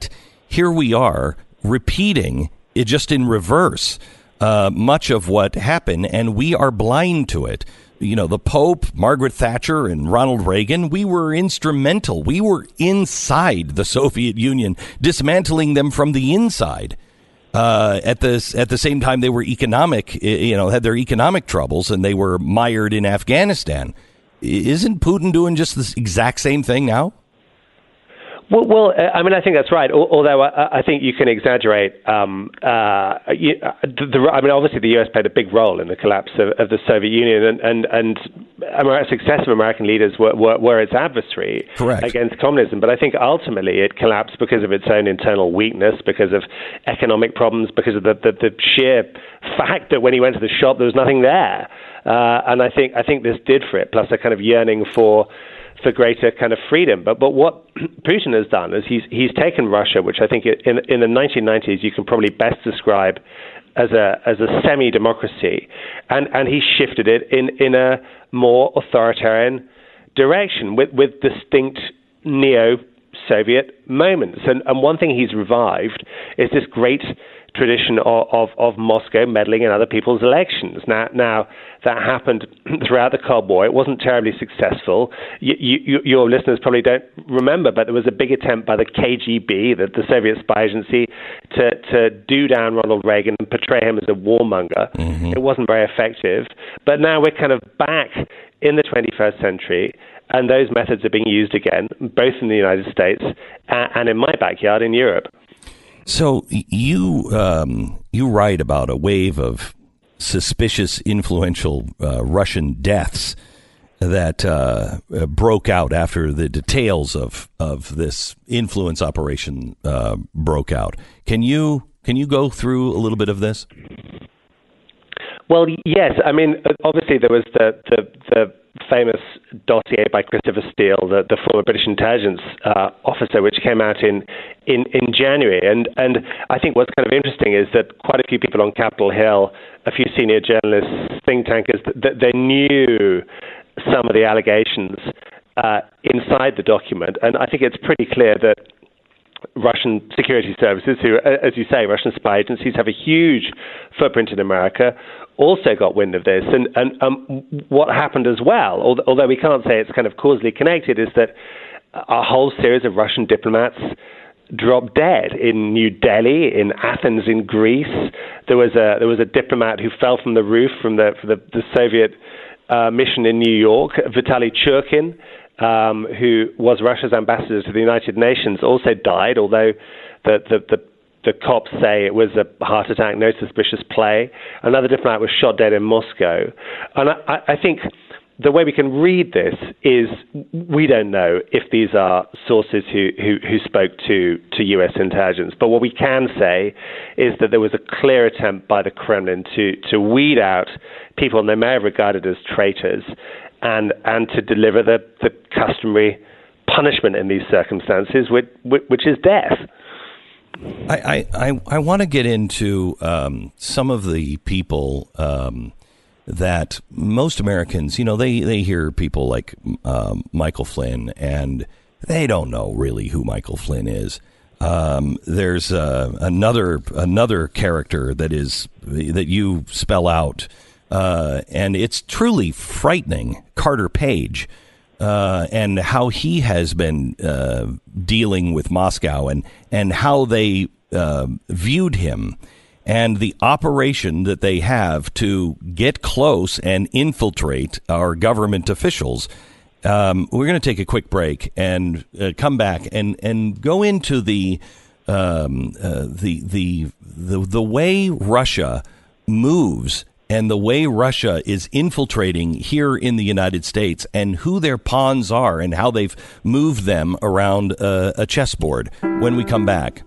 here we are repeating it just in reverse, much of what happened, and we are blind to it. You know, the Pope, Margaret Thatcher, and Ronald Reagan, we were instrumental. We were inside the Soviet Union, dismantling them from the inside. At the same time, they were had their economic troubles, and they were mired in Afghanistan. Isn't Putin doing just the exact same thing now?
Well, I mean, I think that's right. Although I think you can exaggerate. Obviously, the U.S. played a big role in the collapse of the Soviet Union, and successive American leaders were its adversary against communism. But I think ultimately it collapsed because of its own internal weakness, because of economic problems, because of the sheer fact that when he went to the shop, there was nothing there. And I think this did for it, plus a kind of yearning for greater kind of freedom. But what Putin has done is he's taken Russia, which I think in the 1990s you can probably best describe as a semi-democracy, and he shifted it in a more authoritarian direction with distinct neo-Soviet moments. And one thing he's revived is this great tradition of Moscow meddling in other people's elections. Now that happened throughout the Cold War. It wasn't terribly successful. Your listeners probably don't remember, but there was a big attempt by the KGB, the Soviet spy agency, to do down Ronald Reagan and portray him as a warmonger. Mm-hmm. It wasn't very effective. But now we're kind of back in the 21st century, and those methods are being used again, both in the United States and in my backyard in Europe.
So you write about a wave of suspicious, influential Russian deaths that broke out after the details of this influence operation broke out. Can you go through a little bit of this?
Well, yes. I mean, obviously there was the famous dossier by Christopher Steele, the former British intelligence officer, which came out in January. And I think what's kind of interesting is that quite a few people on Capitol Hill, a few senior journalists, think tankers, that they knew some of the allegations inside the document. And I think it's pretty clear that Russian security services, who, as you say, Russian spy agencies, have a huge footprint in America, also got wind of this. And what happened as well, although we can't say it's kind of causally connected, is that a whole series of Russian diplomats dropped dead in New Delhi, in Athens, in Greece. There was a diplomat who fell from the roof from the Soviet mission in New York. Vitaly Churkin, who was Russia's ambassador to the United Nations, also died, although the cops say it was a heart attack, no suspicious play. Another diplomat was shot dead in Moscow. And I think the way we can read this is we don't know if these are sources who spoke to U.S. intelligence. But what we can say is that there was a clear attempt by the Kremlin to weed out people they may have regarded as traitors and to deliver the customary punishment in these circumstances, which is death.
I want to get into some of the people that most Americans, they hear people like Michael Flynn, and they don't know really who Michael Flynn is. There's another character that you spell out, and it's truly frightening. Carter Page. And how he has been dealing with Moscow and how they viewed him and the operation that they have to get close and infiltrate our government officials. We're going to take a quick break and come back and go into the way Russia moves and the way Russia is infiltrating here in the United States and who their pawns are and how they've moved them around a chessboard when we come back.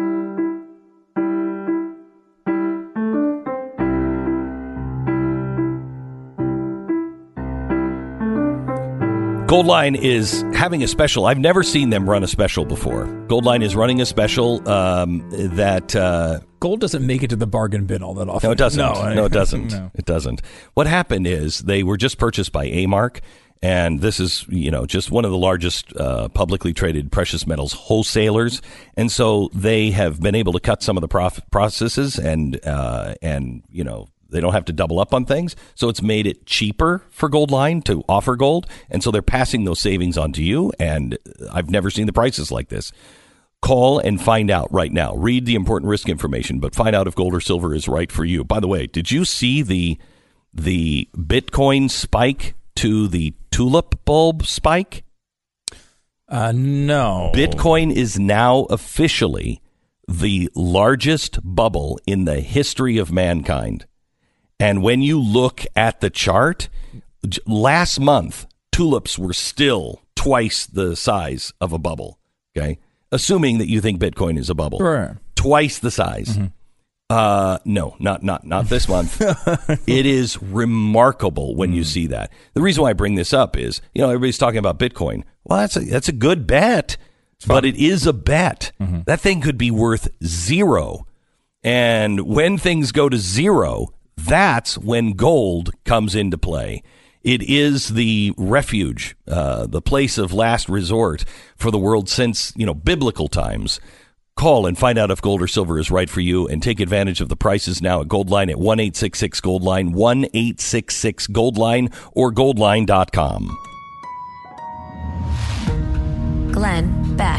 Goldline is having a special. I've never seen them run a special before. Goldline is running a special that...
Gold doesn't make it to the bargain bin all that often.
No, it doesn't. No, it doesn't.
No.
It doesn't. What happened is they were just purchased by A-Mark, And this is, just one of the largest publicly traded precious metals wholesalers. And so they have been able to cut some of the processes and they don't have to double up on things. So it's made it cheaper for Goldline to offer gold. And so they're passing those savings on to you. And I've never seen the prices like this. Call and find out right now. Read the important risk information, but find out if gold or silver is right for you. By the way, did you see the Bitcoin spike to the tulip bulb spike?
No.
Bitcoin is now officially the largest bubble in the history of mankind. And when you look at the chart, last month, tulips were still twice the size of a bubble. Okay. Assuming that you think Bitcoin is a bubble.
Sure.
Twice the size. Mm-hmm. No, not this month. It is remarkable when you see that. The reason why I bring this up is, everybody's talking about Bitcoin. Well, that's a good bet, but it is a bet. Mm-hmm. That thing could be worth zero. And when things go to zero, that's when gold comes into play. It is the refuge, the place of last resort for the world since, biblical times. Call and find out if gold or silver is right for you and take advantage of the prices now at Goldline at 1-866-GOLDLINE, 1-866-GOLDLINE, or goldline.com.
Glenn Beck.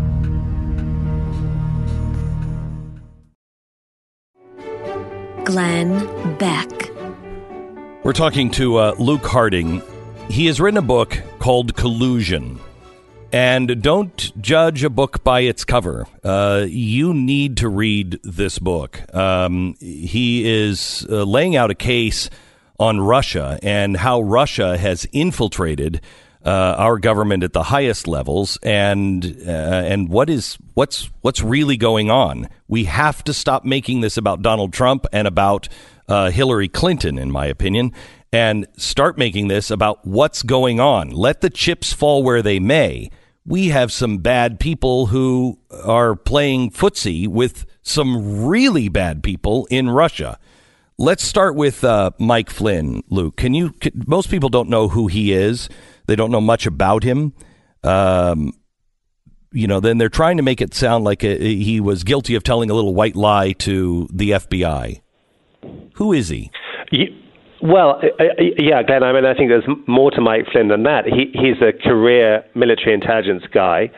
Glenn Beck.
We're talking to Luke Harding. He has written a book called Collusion. And don't judge a book by its cover. You need to read this book. He is laying out a case on Russia and how Russia has infiltrated our government at the highest levels, and what's really going on. We have to stop making this about Donald Trump and about Hillary Clinton, in my opinion, and start making this about what's going on. Let the chips fall where they may. We have some bad people who are playing footsie with some really bad people in Russia. Let's start with Mike Flynn, Luke. Most people don't know who he is. They don't know much about him. Then they're trying to make it sound like he was guilty of telling a little white lie to the FBI. Who is he?
Well, Glenn, I think there's more to Mike Flynn than that. He's a career military intelligence guy.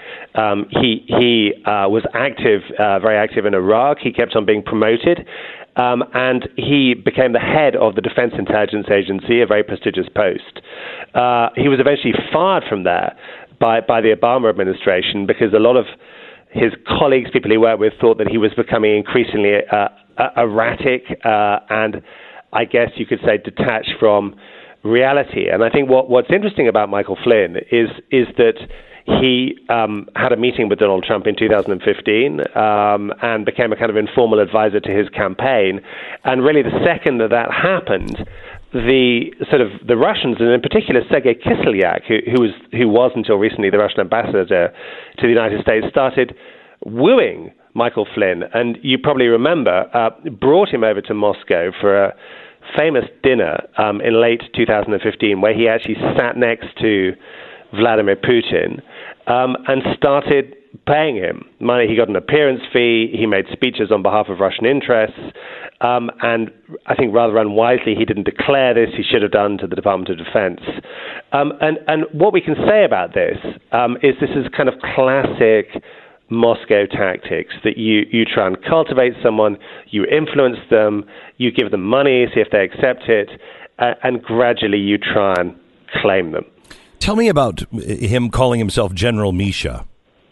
He was active, very active in Iraq. He kept on being promoted. And he became the head of the Defense Intelligence Agency, a very prestigious post. He was eventually fired from there by the Obama administration because a lot of his colleagues, people he worked with, thought that he was becoming increasingly erratic and, I guess you could say, detached from reality. And I think what's interesting about Michael Flynn is that he had a meeting with Donald Trump in 2015 and became a kind of informal advisor to his campaign. And really, the second that happened, the Russians, and in particular Sergei Kislyak, who was until recently the Russian ambassador to the United States, started wooing Michael Flynn. And you probably remember, brought him over to Moscow for a famous dinner in late 2015, where he actually sat next to Vladimir Putin and started paying him money. He got an appearance fee. He made speeches on behalf of Russian interests. And I think rather unwisely, he didn't declare this. He should have done to the Department of Defense. And what we can say about this is this is kind of classic Moscow tactics, that you try and cultivate someone, you influence them, you give them money, see if they accept it, and gradually you try and claim them.
Tell me about him calling himself General Misha.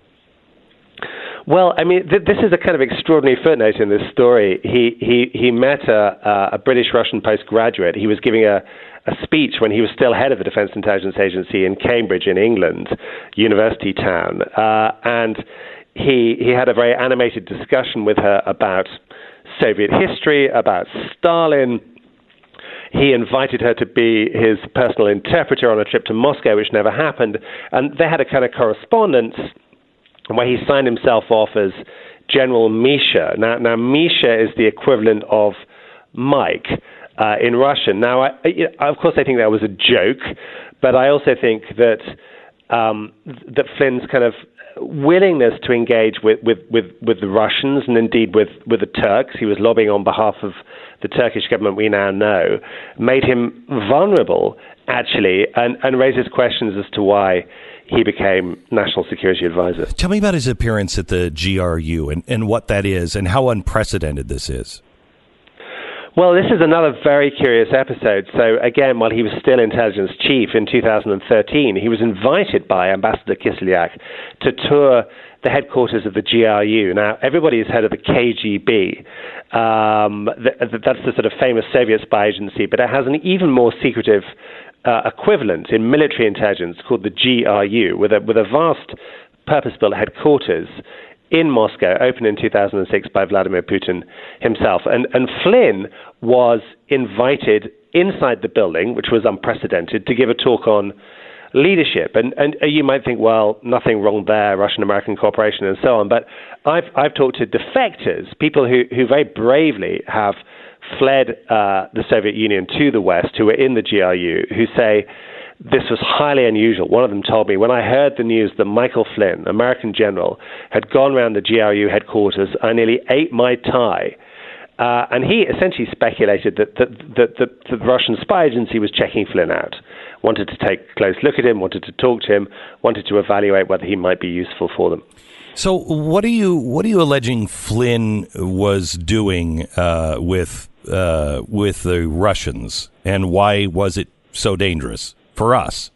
Well, I mean, this is a kind of extraordinary footnote in this story. He met a British-Russian postgraduate. He was giving a speech when he was still head of the Defense Intelligence Agency in Cambridge in England, university town, and he had a very animated discussion with her about Soviet history, about Stalin. He invited her to be his personal interpreter on a trip to Moscow, which never happened. And they had a kind of correspondence where he signed himself off as General Misha. Now Misha is the equivalent of Mike. in Russian. Now, of course, I think that was a joke, but I also think that that Flynn's kind of willingness to engage with the Russians and indeed with the Turks, he was lobbying on behalf of the Turkish government we now know, made him vulnerable, actually, and raises questions as to why he became National Security Advisor.
Tell me about his appearance at the GRU and what that is and how unprecedented this is.
Well, this is another very curious episode. So, again, while he was still intelligence chief in 2013, he was invited by Ambassador Kislyak to tour the headquarters of the GRU. Now, everybody has heard of the KGB. That's the sort of famous Soviet spy agency, but it has an even more secretive equivalent in military intelligence called the GRU, with a vast purpose-built headquarters in Moscow, opened in 2006 by Vladimir Putin himself. And Flynn was invited inside the building, which was unprecedented, to give a talk on leadership. And you might think, well, nothing wrong there, Russian-American cooperation and so on. But I've talked to defectors, people who very bravely have fled the Soviet Union to the West, who were in the GRU, who say this was highly unusual. One of them told me, when I heard the news that Michael Flynn, American general, had gone around the GRU headquarters, I nearly ate my tie. And he essentially speculated that the Russian spy agency was checking Flynn out, wanted to take a close look at him, wanted to talk to him, wanted to evaluate whether he might be useful for them.
So what are you alleging Flynn was doing with the Russians, and why was it so dangerous for us?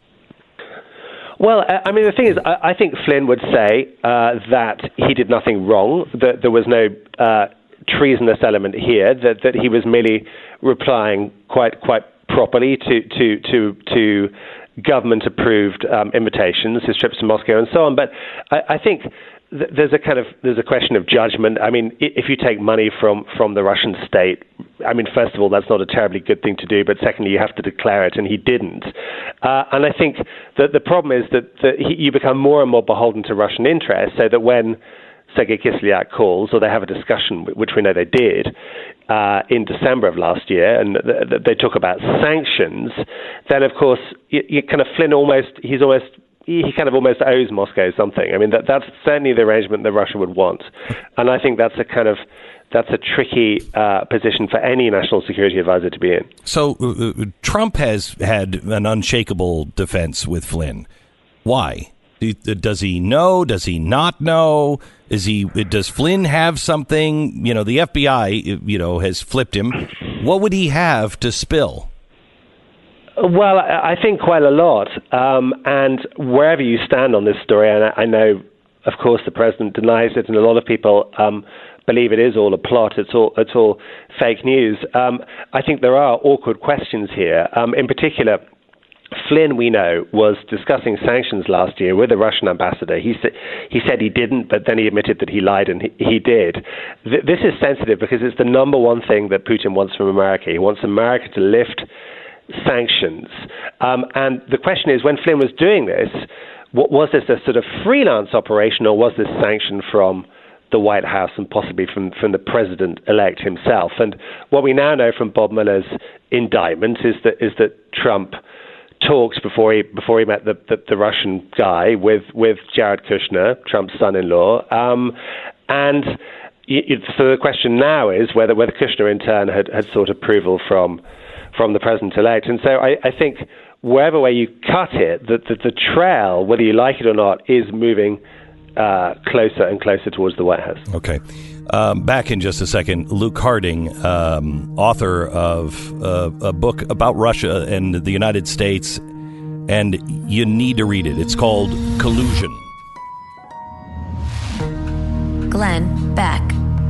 Well, I mean, the thing is, I think Flynn would say that he did nothing wrong, that there was no treasonous element here, that he was merely replying quite properly to government-approved invitations, his trips to Moscow and so on. But I think there's a question of judgment. I mean, if you take money from the Russian state, I mean, first of all, that's not a terribly good thing to do, but secondly, you have to declare it, and he didn't. And I think that the problem is that you become more and more beholden to Russian interests, so that when Sergei Kislyak calls, or they have a discussion, which we know they did, in December of last year, and they talk about sanctions, then, of course, you kind of Flynn he kind of almost owes Moscow something. I mean, that's certainly the arrangement that Russia would want. And I think that's a tricky position for any national security advisor to be in. So
Trump has had an unshakable defense with Flynn. Why? Does he know? Does he not know? Does Flynn have something? You know, the FBI, has flipped him. What would he have to spill?
Well, I think quite a lot. And wherever you stand on this story, and I know, of course, the president denies it, and a lot of people believe it is all a plot. It's all fake news. I think there are awkward questions here. In particular, Flynn, we know, was discussing sanctions last year with the Russian ambassador. He said he didn't, but then he admitted that he lied, and he did. This is sensitive because it's the number one thing that Putin wants from America. He wants America to lift sanctions. And the question is, when Flynn was doing this, was this a sort of freelance operation, or was this sanctioned from the White House and possibly from the president-elect himself? And what we now know from Bob Mueller's indictment is that Trump talked before he met the Russian guy with Jared Kushner, Trump's son-in-law, and so the question now is whether Kushner in turn had sought approval from the president-elect. And so I think wherever way you cut it, the trail, whether you like it or not, is moving closer and closer towards the White House. Okay.
Back in just a second, Luke Harding, author of a book about Russia and the United States, and you need to read it. It's called Collusion.
Glenn Beck.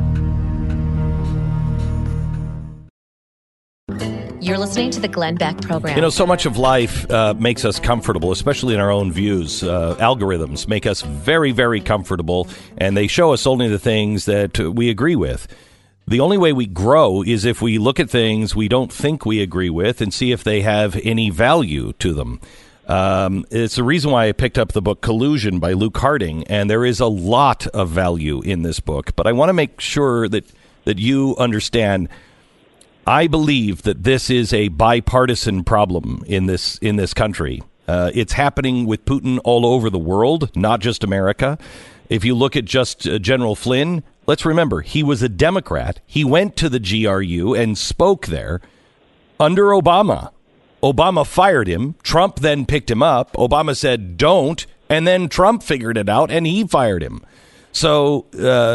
You're listening to the Glenn Beck program.
You know, so much of life makes us comfortable, especially in our own views. Algorithms make us very, very comfortable, and they show us only the things that we agree with. The only way we grow is if we look at things we don't think we agree with and see if they have any value to them. It's the reason why I picked up the book Collusion by Luke Harding, and there is a lot of value in this book. But I want to make sure that you understand I believe that this is a bipartisan problem in this country. It's happening with Putin all over the world, not just America. If you look at just General Flynn, let's remember, he was a Democrat. He went to the GRU and spoke there under Obama. Obama fired him. Trump then picked him up. Obama said, don't. And then Trump figured it out and he fired him. So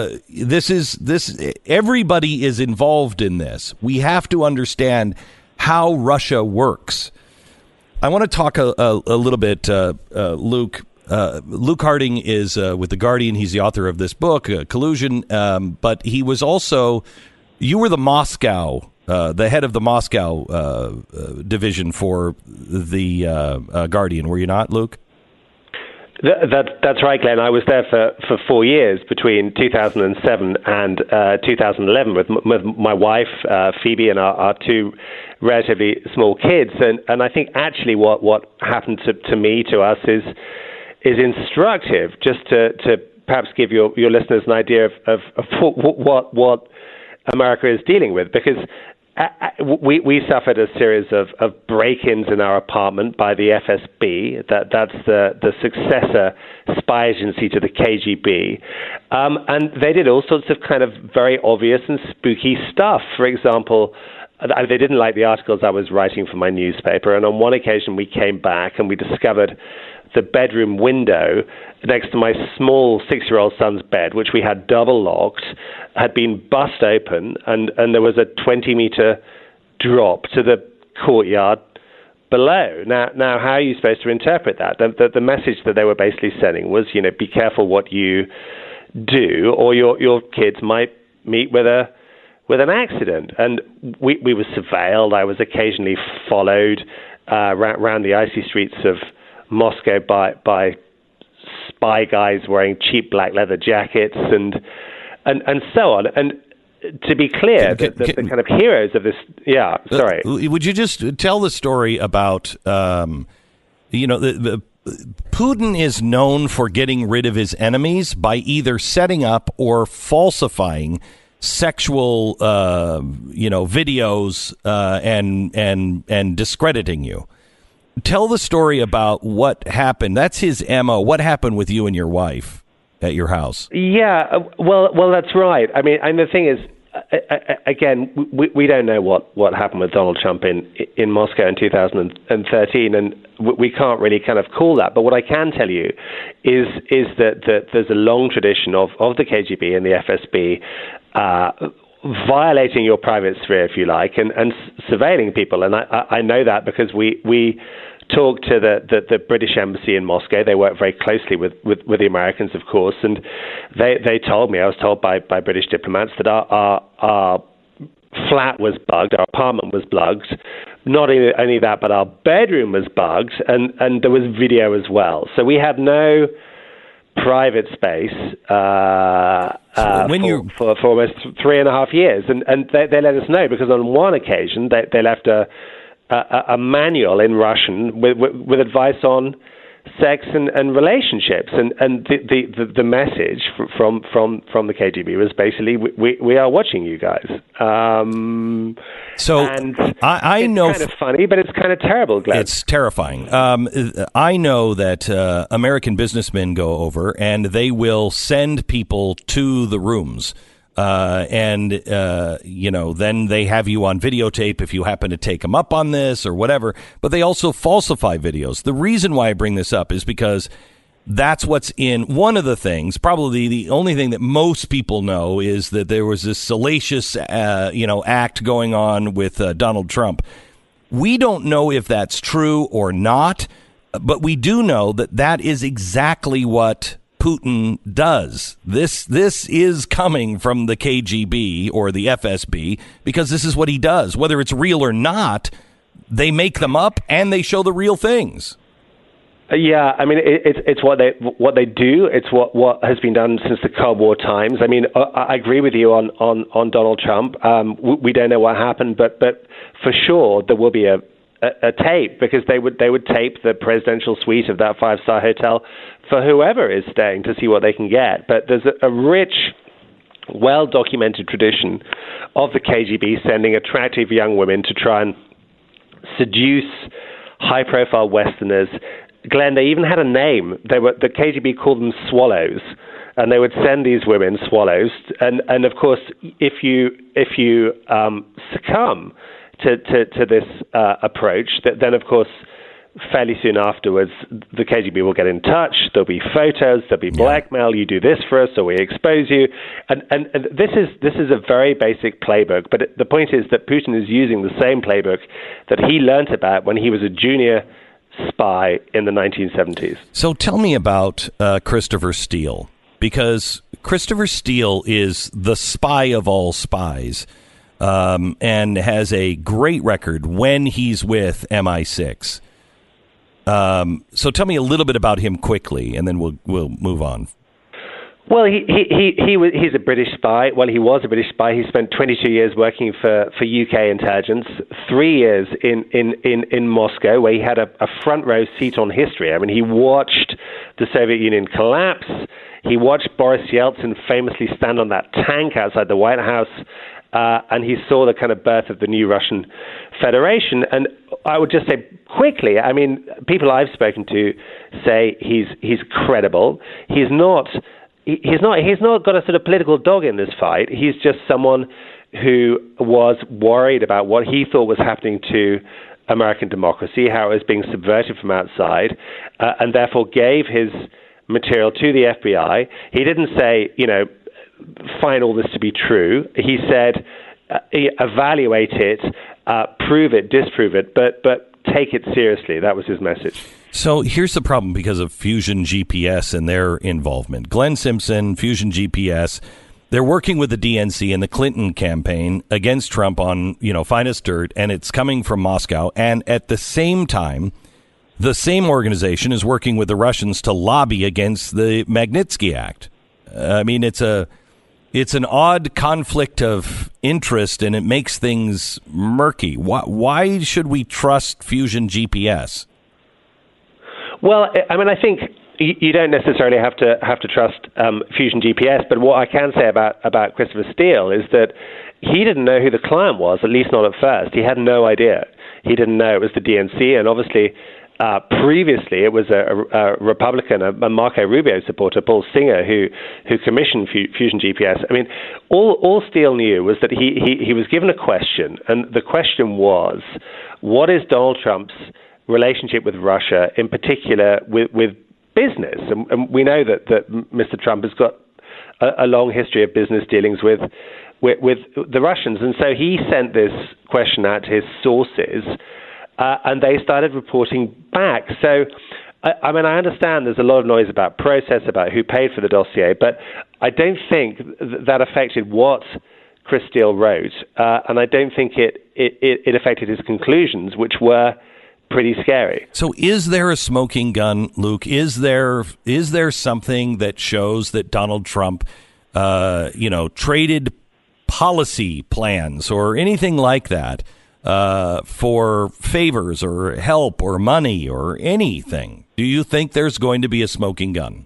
everybody is involved in this. We have to understand how Russia works. I want to talk a little bit, Luke. Luke Harding is with The Guardian. He's the author of this book, Collusion. But he was also, you were the head of the Moscow division for the Guardian, were you not, Luke?
That's right, Glenn. I was there for 4 years between 2007 and 2011 with my wife, Phoebe, and our two relatively small kids. And I think actually what happened to us is instructive, just to perhaps give your listeners an idea of what America is dealing with, because we suffered a series of break-ins in our apartment by the FSB. That's the successor spy agency to the KGB. And they did all sorts of kind of very obvious and spooky stuff. For example, they didn't like the articles I was writing for my newspaper. And on one occasion, we came back and we discovered the bedroom window next to my small 6-year-old son's bed, which we had double locked, had been bust open, and there was a 20-meter drop to the courtyard below. Now, how are you supposed to interpret that? The message that they were basically sending was, be careful what you do, or your kids might meet with an accident. And we were surveilled. I was occasionally followed around the icy streets of Moscow by spy guys wearing cheap black leather jackets and so on. And to be clear, the kind of heroes of this, sorry.
Would you just tell the story about, Putin is known for getting rid of his enemies by either setting up or falsifying sexual, videos and discrediting you. Tell the story about what happened. That's his MO. What happened with you and your wife at your house?
Yeah, well, that's right. I mean, and the thing is, again, we don't know what happened with Donald Trump in Moscow in 2013, and we can't really kind of call that. But what I can tell you is that there's a long tradition of the KGB and the FSB violating your private sphere, if you like, and surveilling people. And I know that because we talked to the British Embassy in Moscow. They work very closely with the Americans, of course, and they told me, I was told by British diplomats, that our flat was bugged, our apartment was bugged. Not only that, but our bedroom was bugged, and there was video as well. So we had no private space for almost 3.5 years, and they let us know because on one occasion they left a manual in Russian with advice on sex and relationships, and the message from the KGB was basically we are watching you guys.
I know
it's kind of funny, but it's kind of terrible, Glenn.
It's terrifying. I know that American businessmen go over and they will send people to the rooms. Then they have you on videotape if you happen to take them up on this or whatever. But they also falsify videos. The reason why I bring this up is because that's what's in one of the things. Probably the only thing that most people know is that there was this salacious, act going on with Donald Trump. We don't know if that's true or not, but we do know that is exactly what Putin does. This is coming from the KGB or the FSB because this is what he does. Whether it's real or not, they make them up and they show the real things.
Yeah, I mean, it's what they do. It's what has been done since the Cold War times. I mean, I agree with you on Donald Trump. We don't know what happened, but for sure there will be a tape, because they would tape the presidential suite of that 5-star hotel for whoever is staying to see what they can get. But there's a rich well-documented tradition of the KGB sending attractive young women to try and seduce high-profile Westerners. Glenn, they even had a name. The KGB called them swallows, and they would send these women swallows. And of course, if you succumb to this approach, then of course, fairly soon afterwards, the KGB will get in touch. There'll be photos. There'll be blackmail. You do this for us, or we expose you. And this is a very basic playbook. But the point is that Putin is using the same playbook that he learnt about when he was a junior spy in the 1970s.
So tell me about Christopher Steele, because Christopher Steele is the spy of all spies, and has a great record when he's with MI6. So tell me a little bit about him quickly, and then we'll move on.
Well, he's a British spy. Well, he was a British spy. He spent 22 years working for UK intelligence, 3 years in Moscow, where he had a front row seat on history. I mean, he watched the Soviet Union collapse. He watched Boris Yeltsin famously stand on that tank outside the White House, and he saw the kind of birth of the new Russian Federation. And I would just say quickly, I mean, people I've spoken to say he's credible. He's not got a sort of political dog in this fight. He's just someone who was worried about what he thought was happening to American democracy, how it was being subverted from outside, and therefore gave his material to the FBI. He didn't say, find all this to be true. He said, evaluate it, prove it, disprove it, but take it seriously. That was his message.
So here's the problem because of Fusion GPS and their involvement. Glenn Simpson, Fusion GPS, they're working with the DNC and the Clinton campaign against Trump on, finest dirt, and it's coming from Moscow. And at the same time, the same organization is working with the Russians to lobby against the Magnitsky Act. I mean, it's an odd conflict of interest, and it makes things murky. Why should we trust Fusion GPS?
Well, I mean, I think you don't necessarily have to trust Fusion GPS, but what I can say about Christopher Steele is that he didn't know who the client was, at least not at first. He had no idea. He didn't know it was the DNC, and obviously previously it was a Republican, a Marco Rubio supporter, Paul Singer, who commissioned Fusion GPS. I mean, all Steele knew was that he was given a question, and the question was, what is Donald Trump's relationship with Russia, in particular with business? And we know that Mr. Trump has got a long history of business dealings with the Russians. And so he sent this question out to his sources, and they started reporting back. So, I mean, I understand there's a lot of noise about process, about who paid for the dossier, but I don't think that affected what Chris Steele wrote, and I don't think it affected his conclusions, which were pretty scary.
So is there a smoking gun, Luke? Is there something that shows that Donald Trump, traded policy plans or anything like that for favors or help or money or anything? Do you think there's going to be a smoking gun?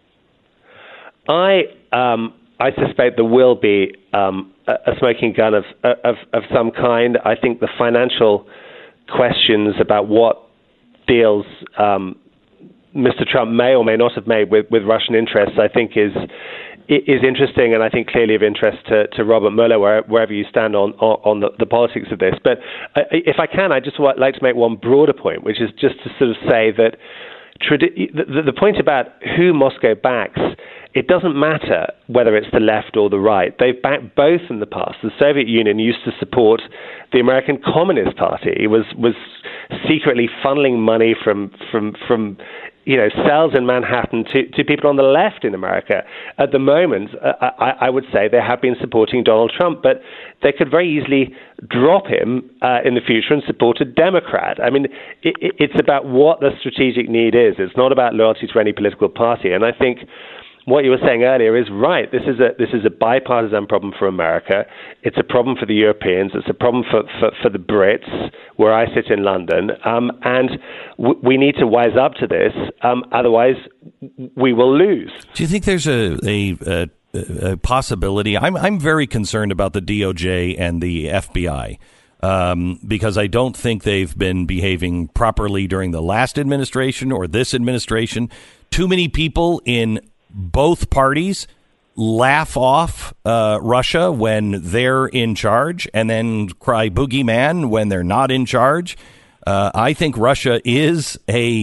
I suspect there will be a smoking gun of some kind. I think the financial questions about what deals Mr. Trump may or may not have made with Russian interests, I think is interesting, and I think clearly of interest to Robert Mueller, wherever you stand on the politics of this. But if I can, I just like to make one broader point, which is just to sort of say that the point about who Moscow backs, it doesn't matter whether it's the left or the right. They've backed both in the past. The Soviet Union used to support the American Communist Party. It was secretly funneling money from cells in Manhattan to people on the left in America. At the moment, I would say they have been supporting Donald Trump, but they could very easily drop him in the future and support a Democrat. I mean, it's about what the strategic need is. It's not about loyalty to any political party. And I think what you were saying earlier is right. This is a bipartisan problem for America. It's a problem for the Europeans. It's a problem for the Brits, where I sit in London. And we need to wise up to this. Otherwise, we will lose.
Do you think there's a a possibility. I'm very concerned about the DOJ and the FBI because I don't think they've been behaving properly during the last administration or this administration. Too many people in both parties laugh off Russia when they're in charge and then cry boogeyman when they're not in charge. I think Russia is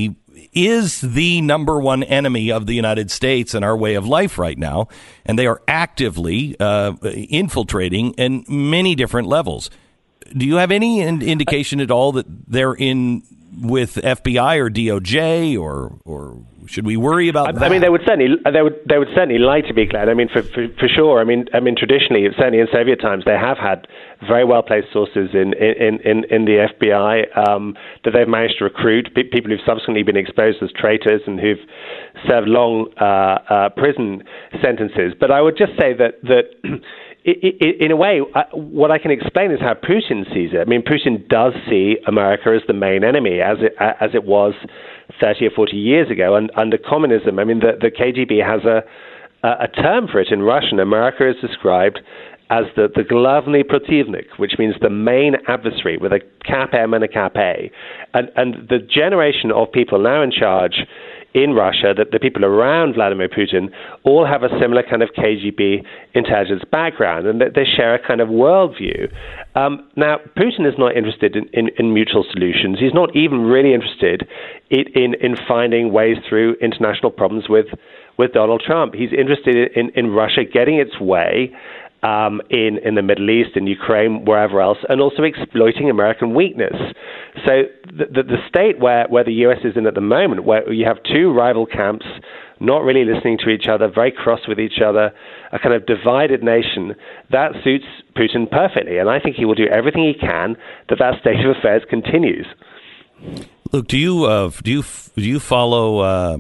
the number one enemy of the United States and our way of life right now, and they are actively infiltrating in many different levels. Do you have any indication at all that they're in with FBI or DOJ, or should we worry about that?
I mean, they would certainly like to be, Glenn. I mean, for sure. I mean, traditionally, certainly in Soviet times, they have had very well placed sources in the FBI that they've managed to recruit people who've subsequently been exposed as traitors and who've served long prison sentences. But I would just say that. In a way, what I can explain is how Putin sees it. I mean, Putin does see America as the main enemy, as it was 30 or 40 years ago. And under communism, I mean, the KGB has a term for it in Russian. America is described as the Glavny Protivnik, which means the main adversary, with a cap M and a cap A. And the generation of people now in charge in Russia, that the people around Vladimir Putin all have a similar kind of KGB intelligence background, and that they share a kind of worldview. Now, Putin is not interested in mutual solutions. He's not even really interested in finding ways through international problems with Donald Trump. He's interested in Russia getting its way in the Middle East, in Ukraine, wherever else, and also exploiting American weakness. So the state where the U.S. is in at the moment, where you have two rival camps, not really listening to each other, very cross with each other, a kind of divided nation, that suits Putin perfectly. And I think he will do everything he can that state of affairs continues.
Look, do you follow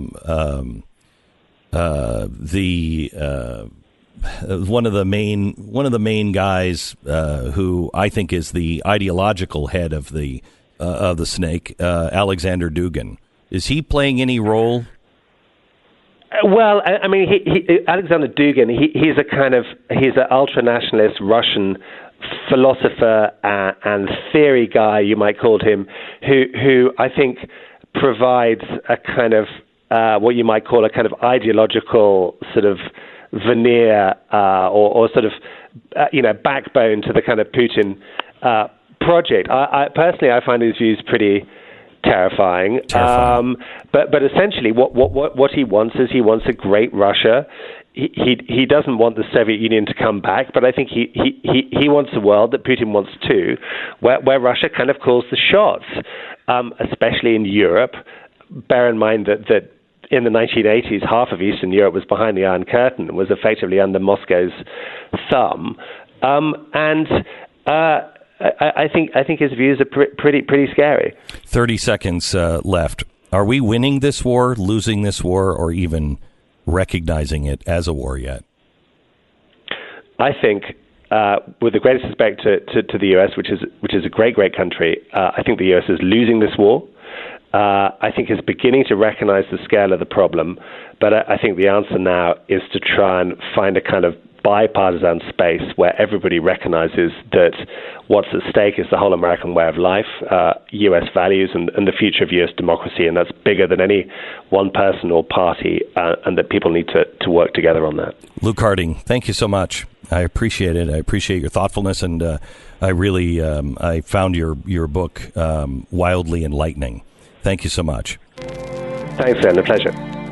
one of the main guys who I think is the ideological head of the snake, Alexander Dugin? Is he playing any role?
Well, I mean, Alexander Dugin, he's an ultra-nationalist Russian philosopher and theory guy, you might call him, who I think provides a kind of what you might call a kind of ideological sort of veneer or sort of backbone to the kind of Putin project. I personally find his views pretty terrifying. But essentially, what he wants is he wants a great Russia. He doesn't want the Soviet Union to come back, but I think he wants a world that Putin wants too, where Russia kind of calls the shots, especially in Europe. Bear in mind that in the 1980s, half of Eastern Europe was behind the Iron Curtain, was effectively under Moscow's thumb, and I think his views are pretty scary.
30 seconds left. Are we winning this war, losing this war, or even recognizing it as a war yet?
I think, with the greatest respect to the U.S., which is a great country, I think the U.S. is losing this war. I think is beginning to recognize the scale of the problem, but I think the answer now is to try and find a kind of bipartisan space where everybody recognizes that what's at stake is the whole American way of life, U.S. values, and the future of U.S. democracy, and that's bigger than any one person or party, and that people need to work together on that.
Luke Harding, thank you so much. I appreciate it. I appreciate your thoughtfulness, and I really I found your book wildly enlightening. Thank you so much.
Thanks, Glenn. A pleasure.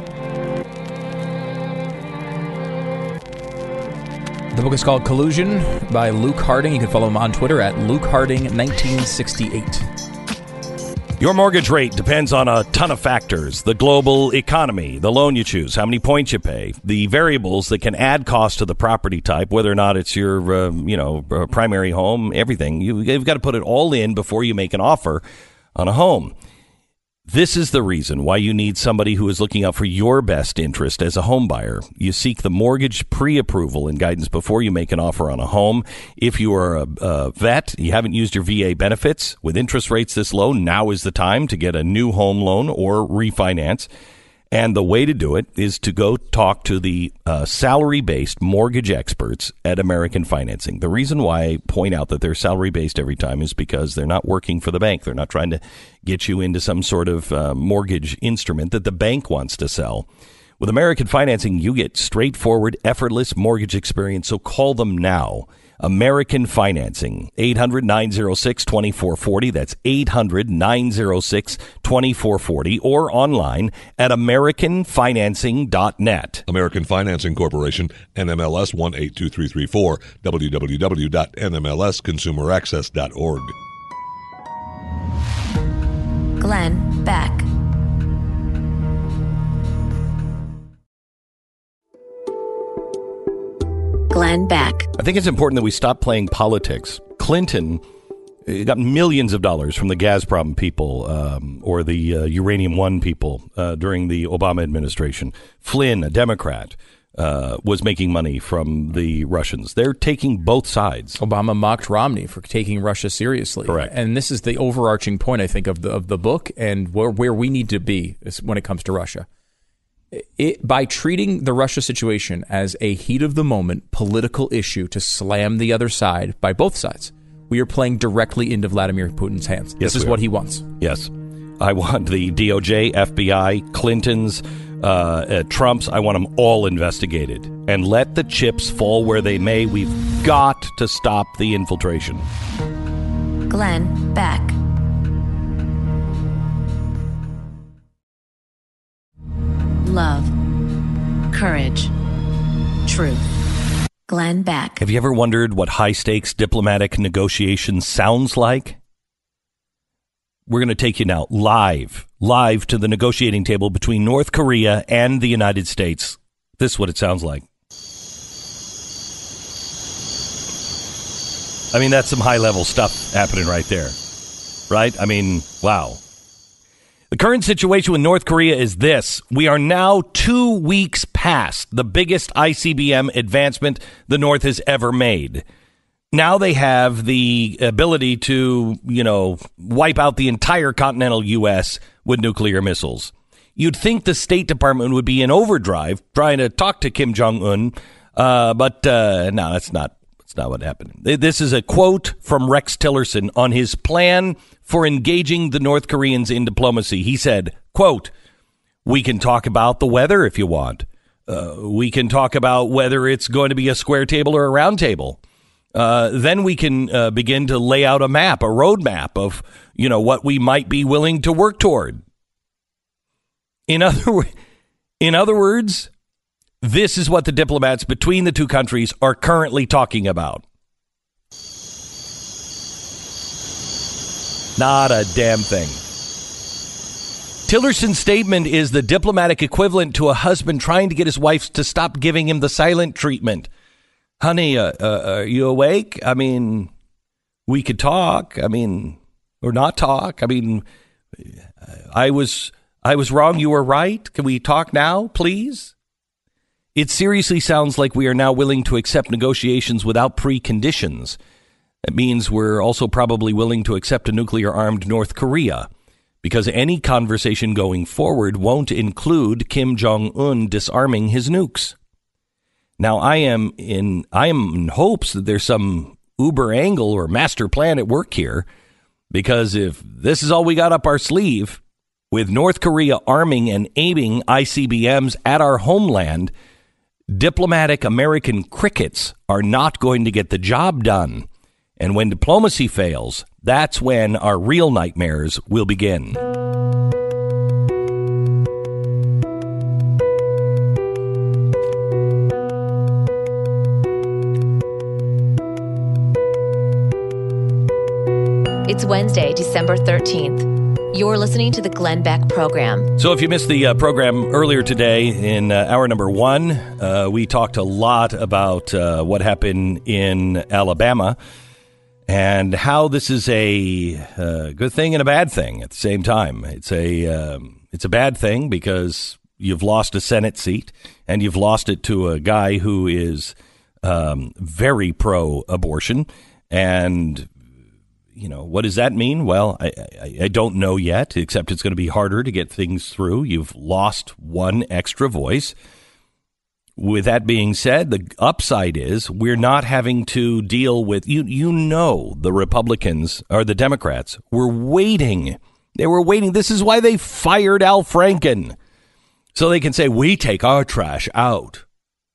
The book is called Collusion by Luke Harding. You can follow him on Twitter at LukeHarding1968.
Your mortgage rate depends on a ton of factors: the global economy, the loan you choose, how many points you pay, the variables that can add cost to the property type, whether or not it's your primary home, everything. You've got to put it all in before you make an offer on a home. This is the reason why you need somebody who is looking out for your best interest as a home buyer. You seek the mortgage pre-approval and guidance before you make an offer on a home. If you are a vet, you haven't used your VA benefits, with interest rates this low, now is the time to get a new home loan or refinance. And the way to do it is to go talk to the salary-based mortgage experts at American Financing. The reason why I point out that they're salary-based every time is because they're not working for the bank. They're not trying to get you into some sort of mortgage instrument that the bank wants to sell. With American Financing, you get straightforward, effortless mortgage experience. So call them now. American Financing, 800-906-2440. That's 800-906-2440, or online at AmericanFinancing.net.
American Financing Corporation, NMLS 182334, www.nmlsconsumeraccess.org.
Glenn Beck. Glenn Beck.
I think it's important that we stop playing politics. Clinton got millions of dollars from the Gazprom people or the Uranium One people during the Obama administration. Flynn, a Democrat, was making money from the Russians. They're taking both sides.
Obama mocked Romney for taking Russia seriously.
Correct.
And this is the overarching point, I think, of the book and where we need to be when it comes to Russia. By treating the Russia situation as a heat-of-the-moment political issue to slam the other side by both sides, we are playing directly into Vladimir Putin's hands.
Yes,
this is what he wants.
Yes. I want the DOJ, FBI, Clintons, Trump's. I want them all investigated. And let the chips fall where they may. We've got to stop the infiltration.
Glenn Beck. Love, courage, truth. Glenn Beck.
Have you ever wondered what high-stakes diplomatic negotiation sounds like? We're going to take you now live to the negotiating table between North Korea and the United States. This is what it sounds like. I mean, that's some high-level stuff happening right there, right? I mean, wow. The current situation with North Korea is this. We are now 2 weeks past the biggest ICBM advancement the North has ever made. Now they have the ability to, wipe out the entire continental U.S. with nuclear missiles. You'd think the State Department would be in overdrive trying to talk to Kim Jong-un, but no, that's not what happened. This is a quote from Rex Tillerson on his plan for engaging the North Koreans in diplomacy. He said, quote, "We can talk about the weather if you want. We can talk about whether it's going to be a square table or a round table. Then we can begin to lay out a roadmap of, what we might be willing to work toward." In other words, this is what the diplomats between the two countries are currently talking about. Not a damn thing. Tillerson's statement is the diplomatic equivalent to a husband trying to get his wife to stop giving him the silent treatment. Honey, are you awake? I mean, we could talk. I mean, or not talk. I mean, I was wrong. You were right. Can we talk now, please? It seriously sounds like we are now willing to accept negotiations without preconditions. That means we're also probably willing to accept a nuclear-armed North Korea, because any conversation going forward won't include Kim Jong-un disarming his nukes. Now, I am in hopes that there's some uber angle or master plan at work here, because if this is all we got up our sleeve, with North Korea arming and aiming ICBMs at our homeland, diplomatic American crickets are not going to get the job done. And when diplomacy fails, that's when our real nightmares will begin.
It's Wednesday, December 13th. You're listening to the Glenn Beck program.
So if you missed the program earlier today in hour number 1, we talked a lot about what happened in Alabama and how this is a good thing and a bad thing at the same time. It's a bad thing because you've lost a Senate seat and you've lost it to a guy who is very pro-abortion, and what does that mean? Well, I don't know yet, except it's going to be harder to get things through. You've lost one extra voice. With that being said, the upside is we're not having to deal with, the Republicans or the Democrats were waiting. They were waiting. This is why they fired Al Franken. So they can say, we take our trash out.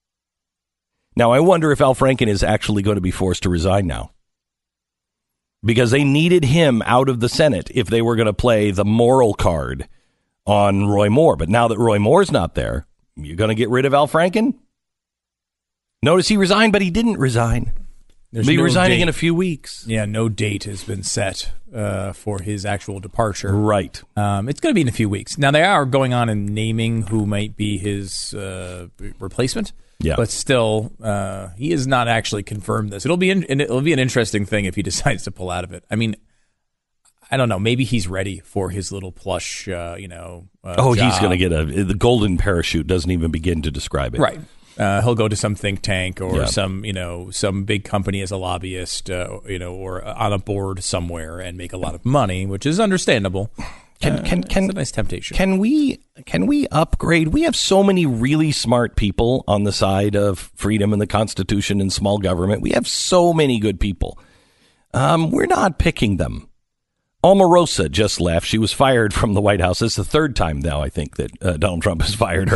Now, I wonder if Al Franken is actually going to be forced to resign now. Because they needed him out of the Senate if they were going to play the moral card on Roy Moore. But now that Roy Moore's not there, you're going to get rid of Al Franken? Notice he resigned, but he didn't resign. He'll be resigning in a few weeks.
Yeah, no date has been set for his actual departure.
Right.
It's going to be in a few weeks. Now, they are going on and naming who might be his replacement.
Yeah.
But still, he has not actually confirmed this. It'll be an interesting thing if he decides to pull out of it. I mean, I don't know. Maybe he's ready for his little plush,
he's
job.
going to get the golden parachute. Doesn't even begin to describe it.
Right. He'll go to some think tank or some big company as a lobbyist, or on a board somewhere and make a lot of money, which is understandable. It's a nice temptation.
Can we upgrade? We have so many really smart people on the side of freedom and the Constitution and small government. We have so many good people. We're not picking them. Omarosa just left. She was fired from the White House. It's the third time now, I think, that Donald Trump has fired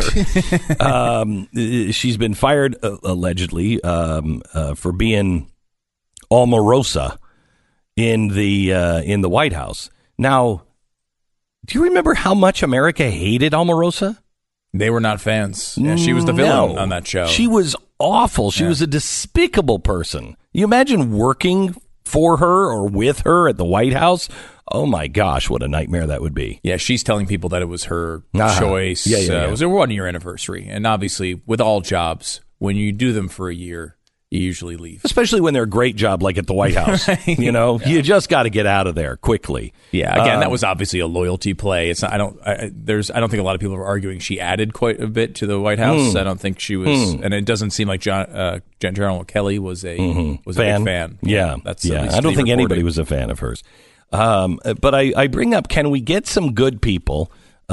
her. She's been fired, allegedly, for being Omarosa in the White House. Now, do you remember how much America hated Omarosa?
They were not fans. Yeah, she was the villain on that show.
She was awful. She was a despicable person. You imagine working for her or with her at the White House? Oh, my gosh, what a nightmare that would be.
Yeah, she's telling people that it was her choice.
Yeah.
It was a 1-year anniversary. And obviously, with all jobs, when you do them for a year, you usually leave.
Especially when they're a great job like at the White House. Right. You just got to get out of there quickly.
Yeah, again, that was obviously a loyalty play. It's not, I don't think a lot of people are arguing she added quite a bit to the White House. I don't think she was, and it doesn't seem like General Kelly was a big fan.
Yeah, I don't think anybody was a fan of hers. But I bring up, can we get some good people?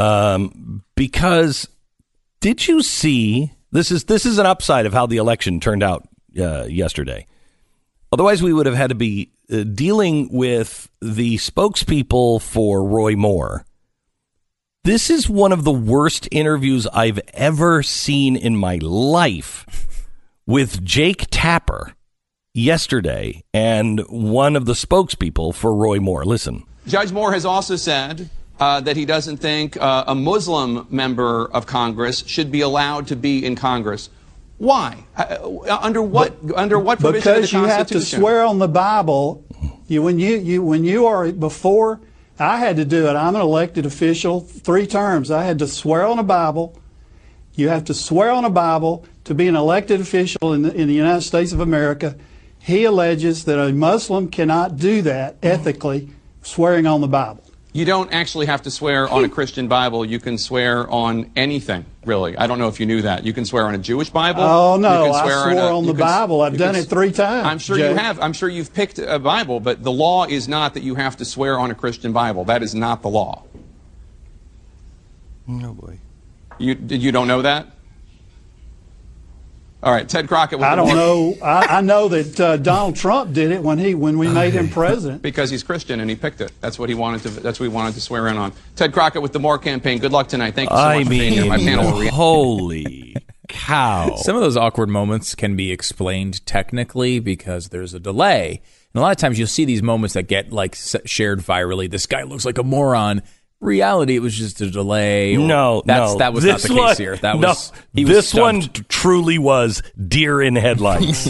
Because did you see, this is an upside of how the election turned out yesterday. Otherwise, we would have had to be dealing with the spokespeople for Roy Moore. This is one of the worst interviews I've ever seen in my life with Jake Tapper yesterday and one of the spokespeople for Roy Moore. Listen.
Judge Moore has also said that he doesn't think a Muslim member of Congress should be allowed to be in Congress. Why? Under what provision of the Constitution?
Because you have to swear on the Bible. When you are before, I had to do it. I'm an elected official, 3 terms. I had to swear on the Bible. You have to swear on the Bible to be an elected official in the United States of America. He alleges that a Muslim cannot do that ethically, swearing on the Bible.
You don't actually have to swear on a Christian Bible. You can swear on anything, really. I don't know if you knew that. You can swear on a Jewish Bible.
Oh, no, I swore on the Bible. I've done it 3 times.
I'm sure you have. I'm sure you've picked a Bible, but the law is not that you have to swear on a Christian Bible. That is not the law.
Oh, boy.
You don't know that? All right, Ted Crockett.
I don't know. I know that Donald Trump did it when we made him president.
Because he's Christian and he picked it. That's what he wanted to. That's what he wanted to swear in on. Ted Crockett with the Moore campaign. Good luck tonight. Thank you so much for being here. My panel will
holy cow!
Some of those awkward moments can be explained technically because there's a delay, and a lot of times you'll see these moments that get like shared virally. This guy looks like a moron. Reality, it was just a delay. That was not the case here.
This one truly was deer in headlights.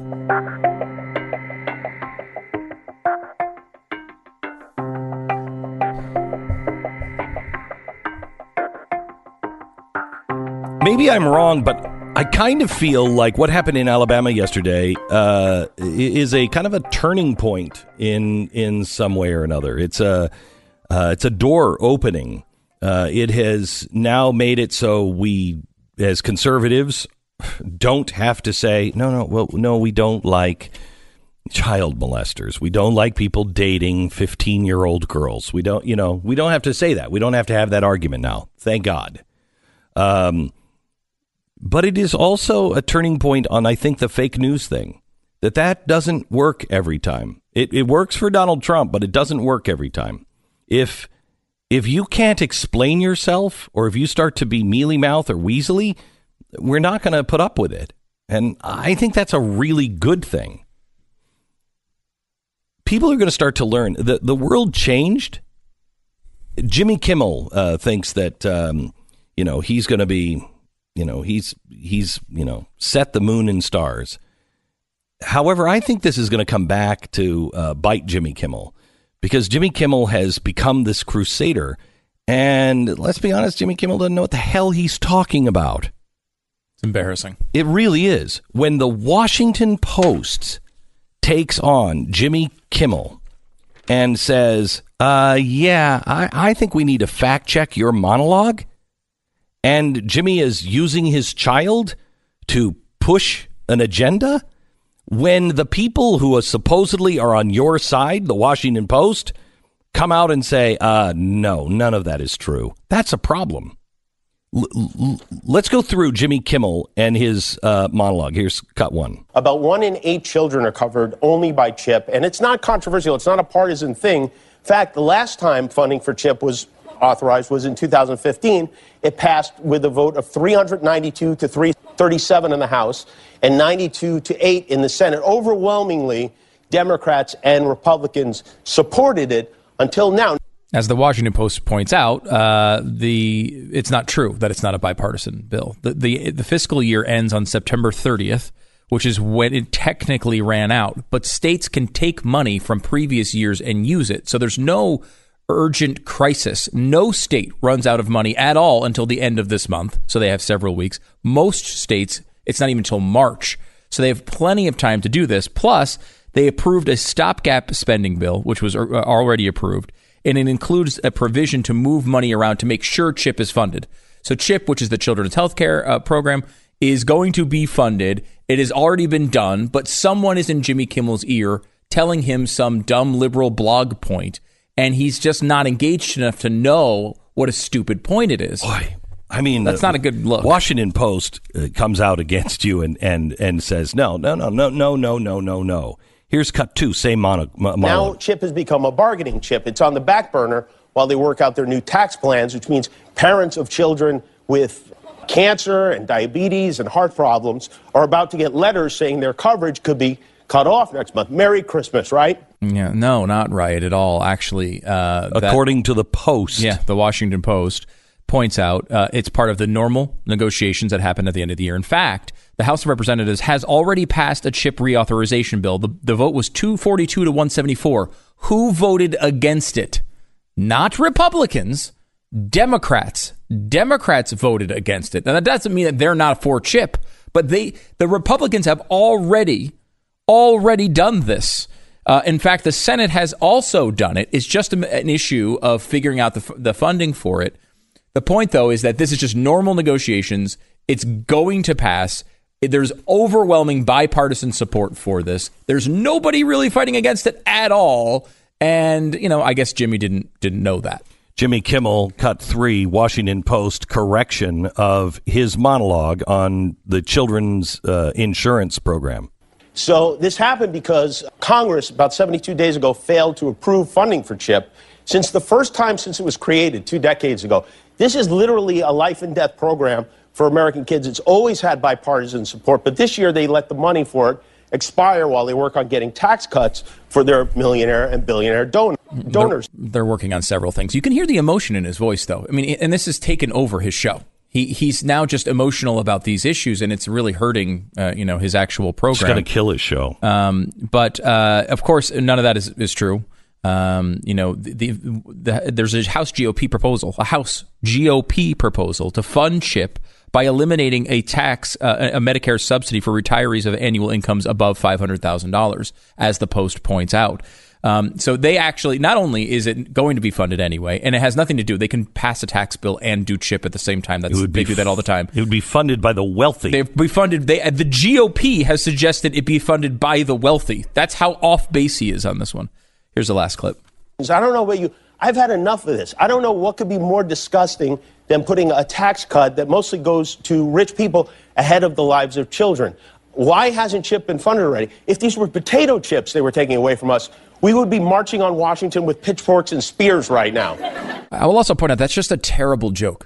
Maybe I'm wrong, but I kind of feel like what happened in Alabama yesterday is a kind of a turning point in some way or another. It's a door opening. It has now made it so we, as conservatives, don't have to say, no, we don't like child molesters. We don't like people dating 15-year-old girls. We don't have to say that. We don't have to have that argument now. Thank God. But it is also a turning point on, I think, the fake news thing. That doesn't work every time. It works for Donald Trump, but it doesn't work every time. If you can't explain yourself, or if you start to be mealy-mouthed or weaselly, we're not going to put up with it. And I think that's a really good thing. People are going to start to learn. The world changed. Jimmy Kimmel thinks that, he's going to be, he's set the moon and stars. However, I think this is going to come back to bite Jimmy Kimmel, because Jimmy Kimmel has become this crusader. And let's be honest, Jimmy Kimmel doesn't know what the hell he's talking about.
It's embarrassing.
It really is. When the Washington Post takes on Jimmy Kimmel and says, I think we need to fact check your monologue. And Jimmy is using his child to push an agenda. When the people who are supposedly are on your side, the Washington Post, come out and say, no, none of that is true. That's a problem. Let's go through Jimmy Kimmel and his monologue. Here's cut one.
About 1 in 8 children are covered only by CHIP, and it's not controversial. It's not a partisan thing. In fact, the last time funding for CHIP was authorized was in 2015. It passed with a vote of 392 to 337 in the House and 92 to 8 in the Senate. Overwhelmingly, Democrats and Republicans supported it until now.
As the Washington Post points out, it's not true that it's not a bipartisan bill. The fiscal year ends on September 30th, which is when it technically ran out. But states can take money from previous years and use it. So there's no urgent crisis. No state runs out of money at all until the end of this month. So they have several weeks. Most states, it's not even until March. So they have plenty of time to do this. Plus, they approved a stopgap spending bill, which was already approved. And it includes a provision to move money around to make sure CHIP is funded. So CHIP, which is the Children's Health Care Program, is going to be funded. It has already been done, but someone is in Jimmy Kimmel's ear telling him some dumb liberal blog point, and he's just not engaged enough to know what a stupid point it is.
Boy, I mean,
that's not a good look.
Washington Post comes out against you and says, no. Here's cut 2, same monologue.
Now CHIP has become a bargaining chip. It's on the back burner while they work out their new tax plans, which means parents of children with cancer and diabetes and heart problems are about to get letters saying their coverage could be cut off next month. Merry Christmas, right?
Yeah, no, not right at all, actually.
According to the Post.
Yeah, the Washington Post points out it's part of the normal negotiations that happen at the end of the year. In fact, the House of Representatives has already passed a CHIP reauthorization bill. The vote was 242 to 174. Who voted against it? Not Republicans, Democrats. Democrats voted against it. Now, that doesn't mean that they're not for CHIP, but the Republicans have already done this. In fact, the Senate has also done it. It's just an issue of figuring out the funding for it. The point, though, is that this is just normal negotiations. It's going to pass. There's overwhelming bipartisan support for this. There's nobody really fighting against it at all. And, I guess Jimmy didn't know that.
Jimmy Kimmel, cut 3, Washington Post correction of his monologue on the children's insurance program.
So this happened because Congress, about 72 days ago, failed to approve funding for CHIP. Since the first time since it was created 2 decades ago, this is literally a life and death program for American kids. It's always had bipartisan support, but this year they let the money for it expire while they work on getting tax cuts for their millionaire and billionaire donors.
They're working on several things. You can hear the emotion in his voice, though. I mean, and this has taken over his show. He's now just emotional about these issues, and it's really hurting, his actual program.
It's going to kill his show.
But of course, none of that is true. There's a House GOP proposal to fund CHIP by eliminating a tax, a Medicare subsidy for retirees of annual incomes above $500,000, as the Post points out. So they actually, not only is it going to be funded anyway, and it has nothing to do, they can pass a tax bill and do CHIP at the same time. They do that all the time.
It would be funded by the wealthy.
They'd be funded. The GOP has suggested it be funded by the wealthy. That's how off base he is on this one. Here's the last clip.
I don't know I've had enough of this. I don't know what could be more disgusting than putting a tax cut that mostly goes to rich people ahead of the lives of children. Why hasn't CHIP been funded already? If these were potato chips they were taking away from us, we would be marching on Washington with pitchforks and spears right now.
I will also point out that's just a terrible joke.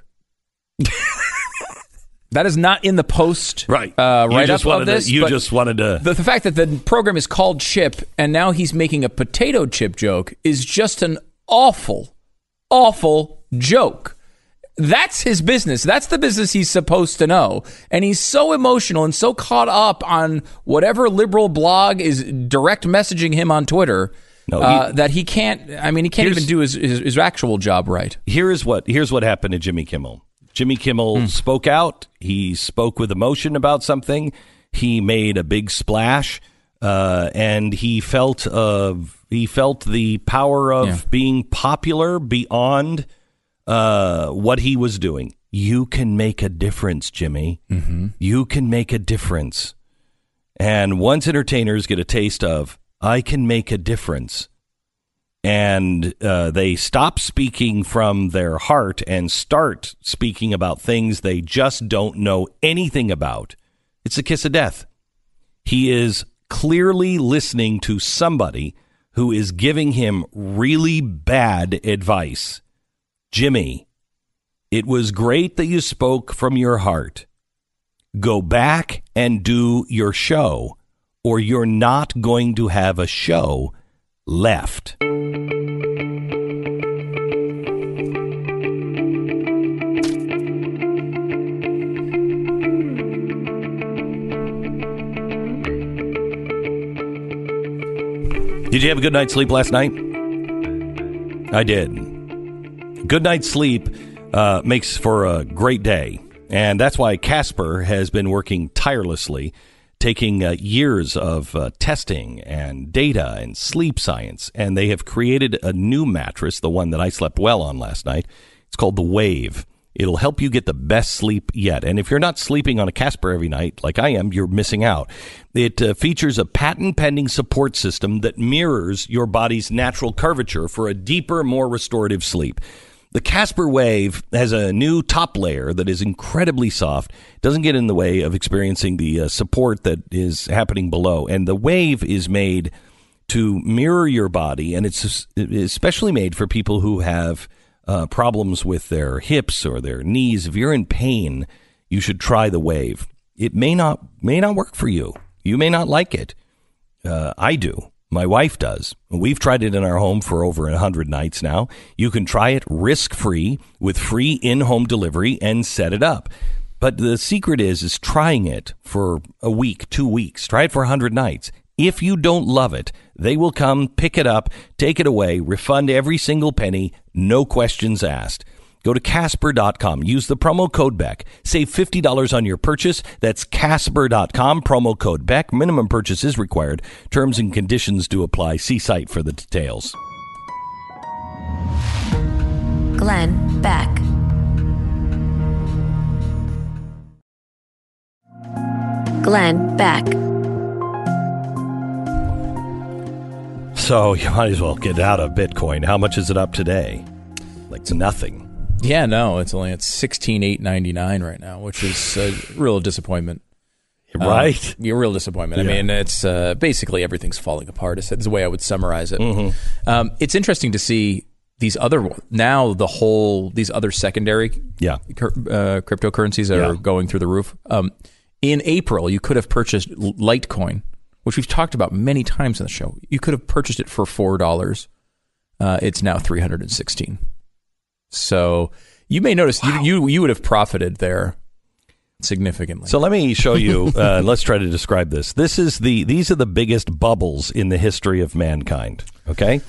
That is not in the Post write-up of this.
You just wanted to...
The fact that the program is called CHIP and now he's making a potato chip joke is just an awful, awful joke. That's his business. That's the business he's supposed to know. And he's so emotional and so caught up on whatever liberal blog is direct messaging him on Twitter that he can't. I mean, he can't even do his actual job right.
Here's what happened to Jimmy Kimmel. Jimmy Kimmel spoke out. He spoke with emotion about something. He made a big splash, and he felt the power of being popular beyond what he was doing. You can make a difference, Jimmy. Mm-hmm. You can make a difference. And once entertainers get a taste of, I can make a difference, and they stop speaking from their heart and start speaking about things they just don't know anything about, it's a kiss of death. He is clearly listening to somebody who is giving him really bad advice. Jimmy, it was great that you spoke from your heart. Go back and do your show, or you're not going to have a show left. Did you have a good night's sleep last night? I did. Good night's sleep makes for a great day. And that's why Casper has been working tirelessly, taking years of testing and data and sleep science. And they have created a new mattress, the one that I slept well on last night. It's called the Wave. It'll help you get the best sleep yet. And if you're not sleeping on a Casper every night, like I am, you're missing out. It features a patent-pending support system that mirrors your body's natural curvature for a deeper, more restorative sleep. The Casper Wave has a new top layer that is incredibly soft, doesn't get in the way of experiencing the support that is happening below. And the Wave is made to mirror your body, and it's especially made for people who have problems with their hips or their knees. If you're in pain, you should try the Wave. It may not work for you. You may not like it. I do. My wife does. We've tried it in our home for over 100 nights now. You can try it risk-free with free in-home delivery and set it up. But the secret is trying it for a week, 2 weeks. Try it for 100 nights. If you don't love it, they will come, pick it up, take it away, refund every single penny, no questions asked. Go to Casper.com. Use the promo code Beck. Save $50 on your purchase. That's Casper.com. Promo code Beck. Minimum purchase is required. Terms and conditions do apply. See site for the details.
Glenn Beck. Glenn Beck.
So you might as well get out of Bitcoin. How much is it up today? Like nothing.
Yeah, no, it's 16,899 right now, which is a real disappointment.
Right?
A real disappointment. Yeah. I mean, it's basically everything's falling apart. It's the way I would summarize it. Mm-hmm. It's interesting to see these other these other secondary cryptocurrencies that are going through the roof. In April, you could have purchased Litecoin, which we've talked about many times on the show. You could have purchased it for $4. It's now $316. So you may notice you would have profited there significantly.
So let me show you. Let's try to describe this. These are the biggest bubbles in the history of mankind. Okay,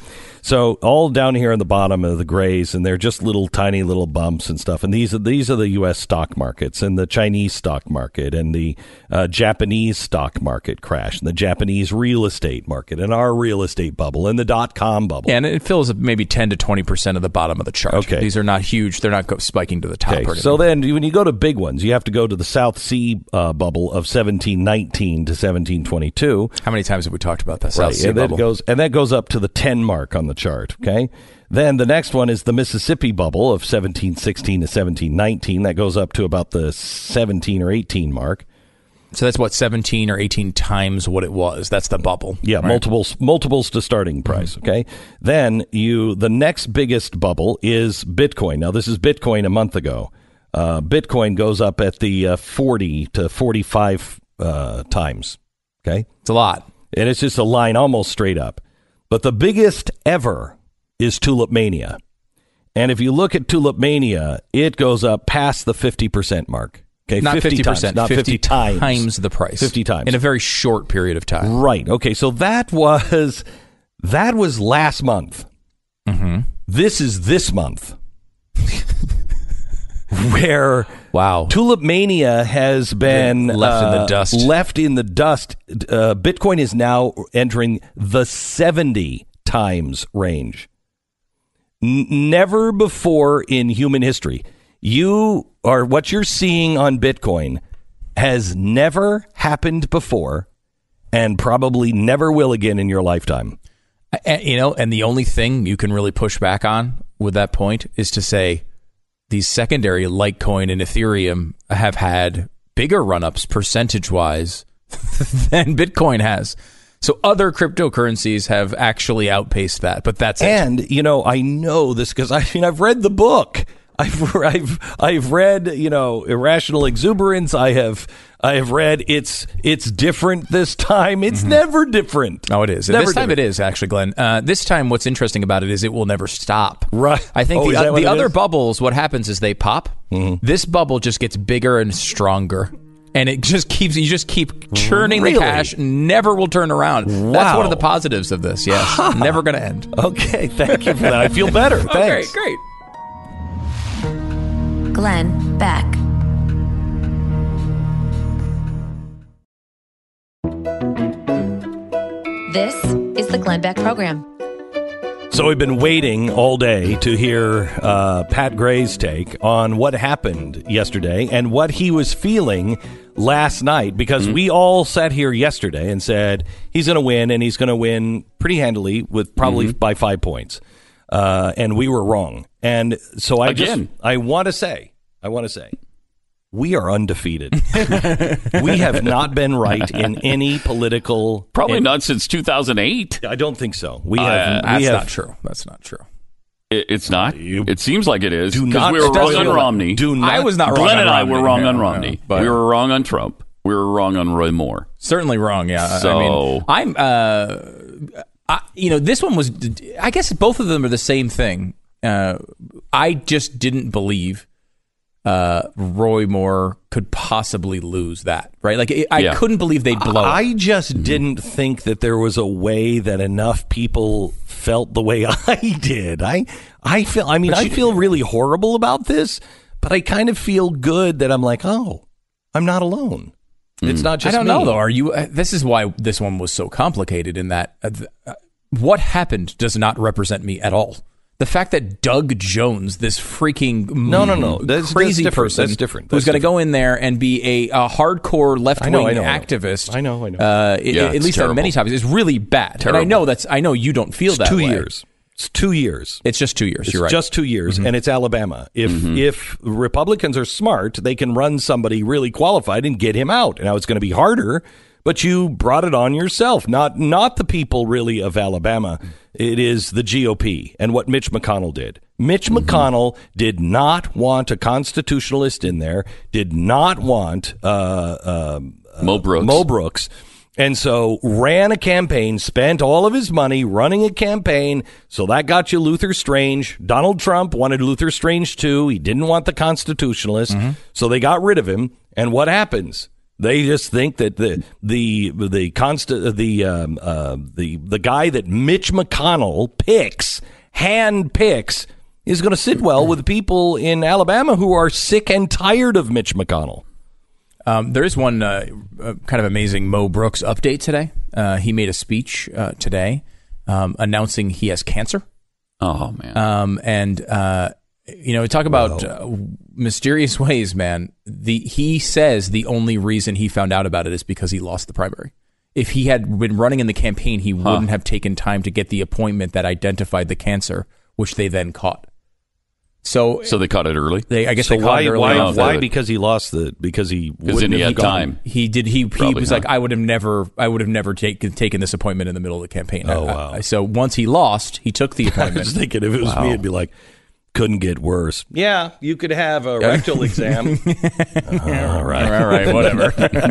So all down here on the bottom of the grays, and they're just little tiny little bumps and stuff. And these are the U.S. stock markets and the Chinese stock market and the Japanese stock market crash and the Japanese real estate market and our real estate bubble and the .com bubble.
Yeah, and it fills maybe 10 to 20% of the bottom of the chart.
Okay.
These are not huge. They're not spiking to the top.
Okay. So then when you go to big ones, you have to go to the South Sea bubble of 1719 to 1722.
How many times have we talked about that South Sea bubble?
That goes up to the 10 mark on the chart, okay? Then the next one is the Mississippi bubble of 1716 to 1719. That goes up to about the 17 or 18 mark.
So that's what, 17 or 18 times what it was. That's the bubble.
Yeah,
right?
multiples to starting price, okay? Then the next biggest bubble is Bitcoin. Now, this is Bitcoin a month ago. Bitcoin goes up at the 40 to 45 times, okay?
It's a lot.
And it's just a line almost straight up. But the biggest ever is Tulip Mania. And if you look at Tulip Mania, it goes up past the 50% mark. Okay,
not
50%,
times,
not 50
times the price.
50 times.
In a very short period of time.
Right. Okay, so that was last month.
Mm-hmm.
This is this month. Where Tulip Mania has been
left in the dust.
Left in the dust. Bitcoin is now entering the 70 times range. Never before in human history. What you're seeing on Bitcoin has never happened before and probably never will again in your lifetime.
And the only thing you can really push back on with that point is to say, these secondary Litecoin and Ethereum have had bigger run-ups percentage-wise than Bitcoin has. So other cryptocurrencies have actually outpaced that, but that's it.
And, I know this because I've read the book. I've read, Irrational Exuberance. I have read it's different this time. It's never different.
Oh, it is. This time it is, actually, Glenn. This time what's interesting about it is it will never stop.
Right.
I think the other bubbles, what happens is they pop. Mm-hmm. This bubble just gets bigger and stronger. And it just keeps, you just keep churning the cash, never will turn around.
Wow.
That's one of the positives of this, yes. Never going to end.
Okay, thank you for that. I feel better. Thanks.
Great.
Glenn Beck. This is the Glenn Beck Program.
So we've been waiting all day to hear Pat Gray's take on what happened yesterday and what he was feeling last night, because we all sat here yesterday and said he's going to win, and he's going to win pretty handily with probably by 5 points. And we were wrong. And so I want to say, we are undefeated. We have not been right in any political...
Probably not since 2008.
I don't think so.
Not true. That's not true.
It's not? It seems like it is.
Because
we were wrong on Romney.
I was not wrong
Glenn
on
and I
Romney.
were wrong on Romney.
But
we were wrong on Trump. We were wrong on Roy Moore.
Certainly wrong, yeah.
So...
this one was... I guess both of them are the same thing. I just didn't believe... Roy Moore could possibly lose that, right? Like, I couldn't believe they'd blow it.
I just didn't think that there was a way that enough people felt the way I did. I feel really horrible about this, but I kind of feel good that I'm like, oh, I'm not alone. It's not just
I don't
me.
know, though. Are you? This is why this one was so complicated in that what happened does not represent me at all. The fact that Doug Jones, this freaking crazy person,
that's different.
Who's going to go in there and be a hardcore left-wing activist.
I know.
At least on many topics, is really bad.
Terrible.
And I know you don't feel
it's
that
2
way.
years. It's 2 years.
It's just 2 years. You're right.
Just 2 years, and it's Alabama. If Republicans are smart, they can run somebody really qualified and get him out. Now, it's going to be harder, but you brought it on yourself, not the people really of Alabama. It is the GOP and what Mitch McConnell did. Mitch McConnell did not want a constitutionalist in there, did not want
Mo
Brooks. And so ran a campaign, spent all of his money running a campaign. So that got you Luther Strange. Donald Trump wanted Luther Strange too. He didn't want the constitutionalist. So they got rid of him. And what happens? They just think that the guy that Mitch McConnell hand picks, is going to sit well with people in Alabama who are sick and tired of Mitch McConnell.
There is one kind of amazing Mo Brooks update today. He made a speech today announcing he has cancer.
Oh, man.
Talk about mysterious ways, man. He says the only reason he found out about it is because he lost the primary. If he had been running in the campaign, he wouldn't have taken time to get the appointment that identified the cancer, which they then caught. So
they caught it early.
I guess they caught it early.
Why? Because he lost because he
had time.
He did. He was like, I would have never taken this appointment in the middle of the campaign.
Oh wow!
So once he lost, he took the appointment.
I was thinking if it was me, it'd be like, couldn't get worse. Yeah, you could have a rectal exam. All right,
whatever.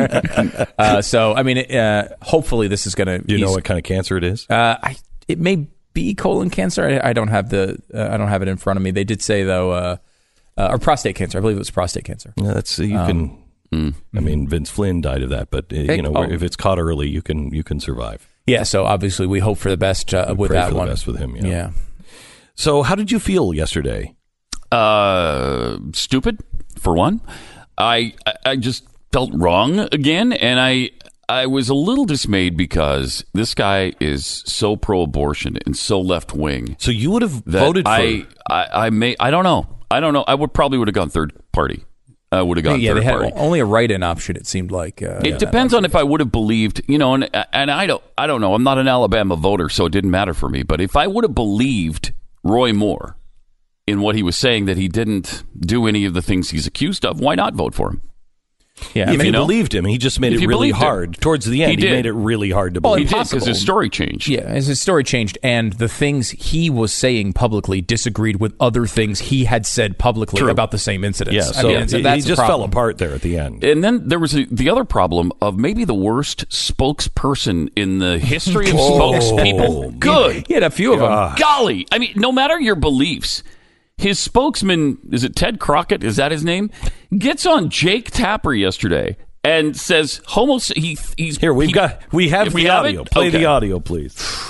Hopefully this is going to.
Do you know what kind of cancer it is?
It may be colon cancer. I don't have I don't have it in front of me. They did say though, or prostate cancer. I believe it was prostate cancer.
Yeah, that's you can. I mean, Vince Flynn died of that, but if it's caught early, you can survive.
Yeah. So obviously, we hope for the best with that one.
The best with him.
Yeah.
So, how did you feel yesterday?
Stupid, for one. I just felt wrong again, and I was a little dismayed because this guy is so pro-abortion and so left-wing.
So you would have voted for?
I don't know. I probably would have gone third party. I would have gone third
they had
party.
Only a write-in option. It seemed like
it depends on if I would have believed, and I don't know. I'm not an Alabama voter, so it didn't matter for me. But if I would have believed Roy Moore in what he was saying, that he didn't do any of the things he's accused of, why not vote for him?
Yeah, if you believed him, he just made it really hard. Towards the end, he made it really hard to believe.
He did, because his story changed.
Yeah, as his story changed, and the things he was saying publicly disagreed with other things he had said publicly about the same incidents.
Yeah, so he just fell apart there at the end.
And then there was the other problem of maybe the worst spokesperson in the history of spokespeople. Good.
He had a few of them.
Golly. I mean, no matter your beliefs, his spokesman, is it Ted Crockett? Is that his name? Gets on Jake Tapper yesterday and says he's
here. We have the audio. Play the audio, please.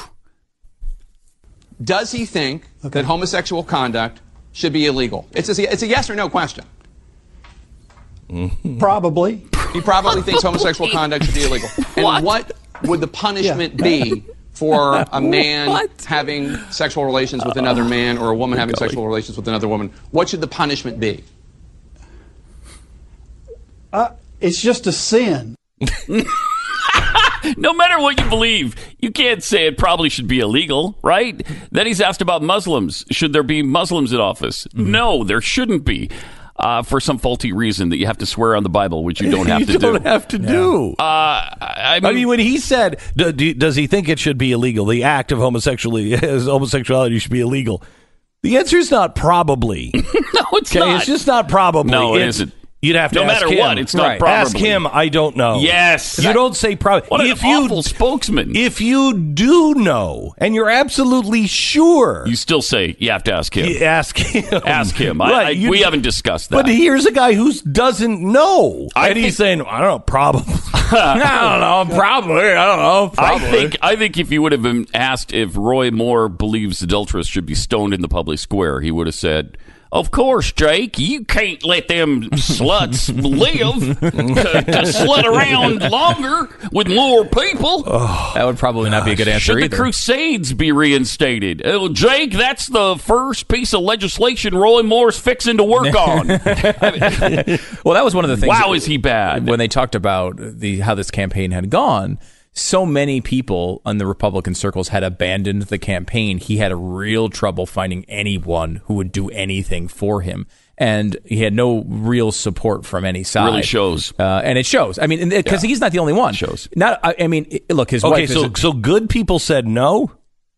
Does he think that homosexual conduct should be illegal? It's a yes or no question.
Probably.
He probably thinks homosexual conduct should be illegal. And what would the punishment be for a man having sexual relations with another man, or a woman having sexual relations with another woman? What should the punishment be?
It's just a sin.
No matter what you believe, you can't say it probably should be illegal, right? Then he's asked about Muslims. Should there be Muslims in office? No, there shouldn't be. For some faulty reason that you have to swear on the Bible, which you don't have to do.
You don't have to do.
I mean,
when he said, does he think it should be illegal? The act of homosexuality should be illegal. The answer is not probably.
No, it's not.
It's just not probably.
No, it isn't.
You'd have to ask him.
No matter what, it's not probably.
Ask him, I don't know.
Yes.
You don't say probably.
What an awful spokesman.
If you do know, and you're absolutely sure.
You still say you have to ask him.
Ask him.
Ask him.
Right,
we haven't discussed that.
But here's a guy who doesn't know. He's saying, I don't know, probably.
I don't know, probably. I don't know, probably.
I think if you would have been asked if Roy Moore believes adulteress should be stoned in the public square, he would have said, of course, Jake, you can't let them sluts live to slut around longer with more people.
That would probably not be a good answer
either. Should the Crusades be reinstated? Jake, that's the first piece of legislation Roy Moore's fixing to work on.
Well, that was one of the things.
Wow, is he bad?
When they talked about how this campaign had gone, so many people in the Republican circles had abandoned the campaign. He had a real trouble finding anyone who would do anything for him. And he had no real support from any side.
Really shows.
And it shows. I mean, because he's not the only one.
It shows.
Look, his wife
so good people said no?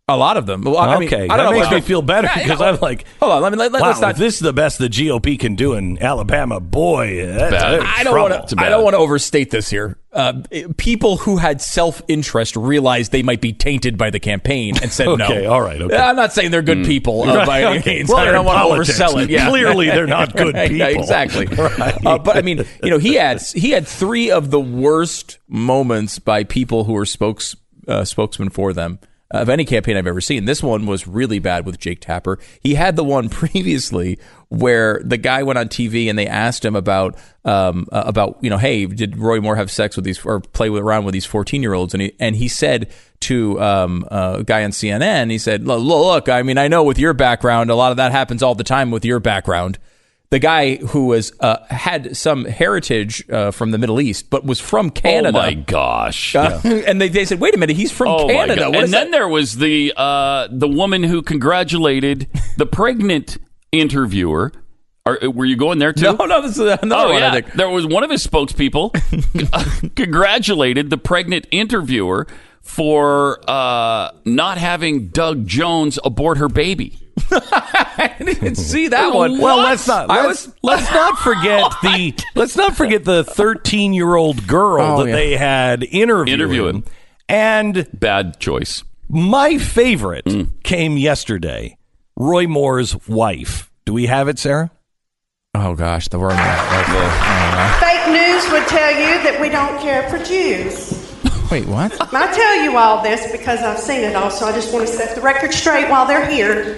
A lot of them. Well, I mean,
okay,
I don't
that
know
makes me feel better because I'm like,
hold on. Let's
wow,
not.
if this is the best the GOP can do in Alabama, boy, that's
I don't want to overstate this here. People who had self-interest realized they might be tainted by the campaign and said no.
Okay, all right. Okay.
I'm not saying they're good people by any means.
Well,
I don't want to oversell it. Yeah.
Clearly, they're not good people.
Yeah, exactly.
Right.
But I mean, he had 3 of the worst moments by people who were spokesmen for them. Of any campaign I've ever seen. This one was really bad with Jake Tapper. He had the one previously where the guy went on TV and they asked him about hey, did Roy Moore have sex with these or play around with these 14-year-olds? And he said to a guy on CNN, he said, look, I mean, I know with your background, a lot of that happens all the time with your background. The guy who was had some heritage from the Middle East, but was from Canada.
Oh my gosh!
And they said, "Wait a minute, he's from Canada."
And then there was the woman who congratulated the pregnant interviewer. Were you going there too?
No, this is another one.
Yeah.
I think
There was one of his spokespeople congratulated the pregnant interviewer for not having Doug Jones abort her baby.
I didn't see that one.
Well, let's not forget the 13-year-old girl they had interviewing. And
bad choice.
My favorite came yesterday. Roy Moore's wife. Do we have it, Sarah?
Oh gosh, the word.
Fake news would tell you that we don't care for Jews.
Wait, what?
I tell you all this because I've seen it all, so I just want to set the record straight while they're here.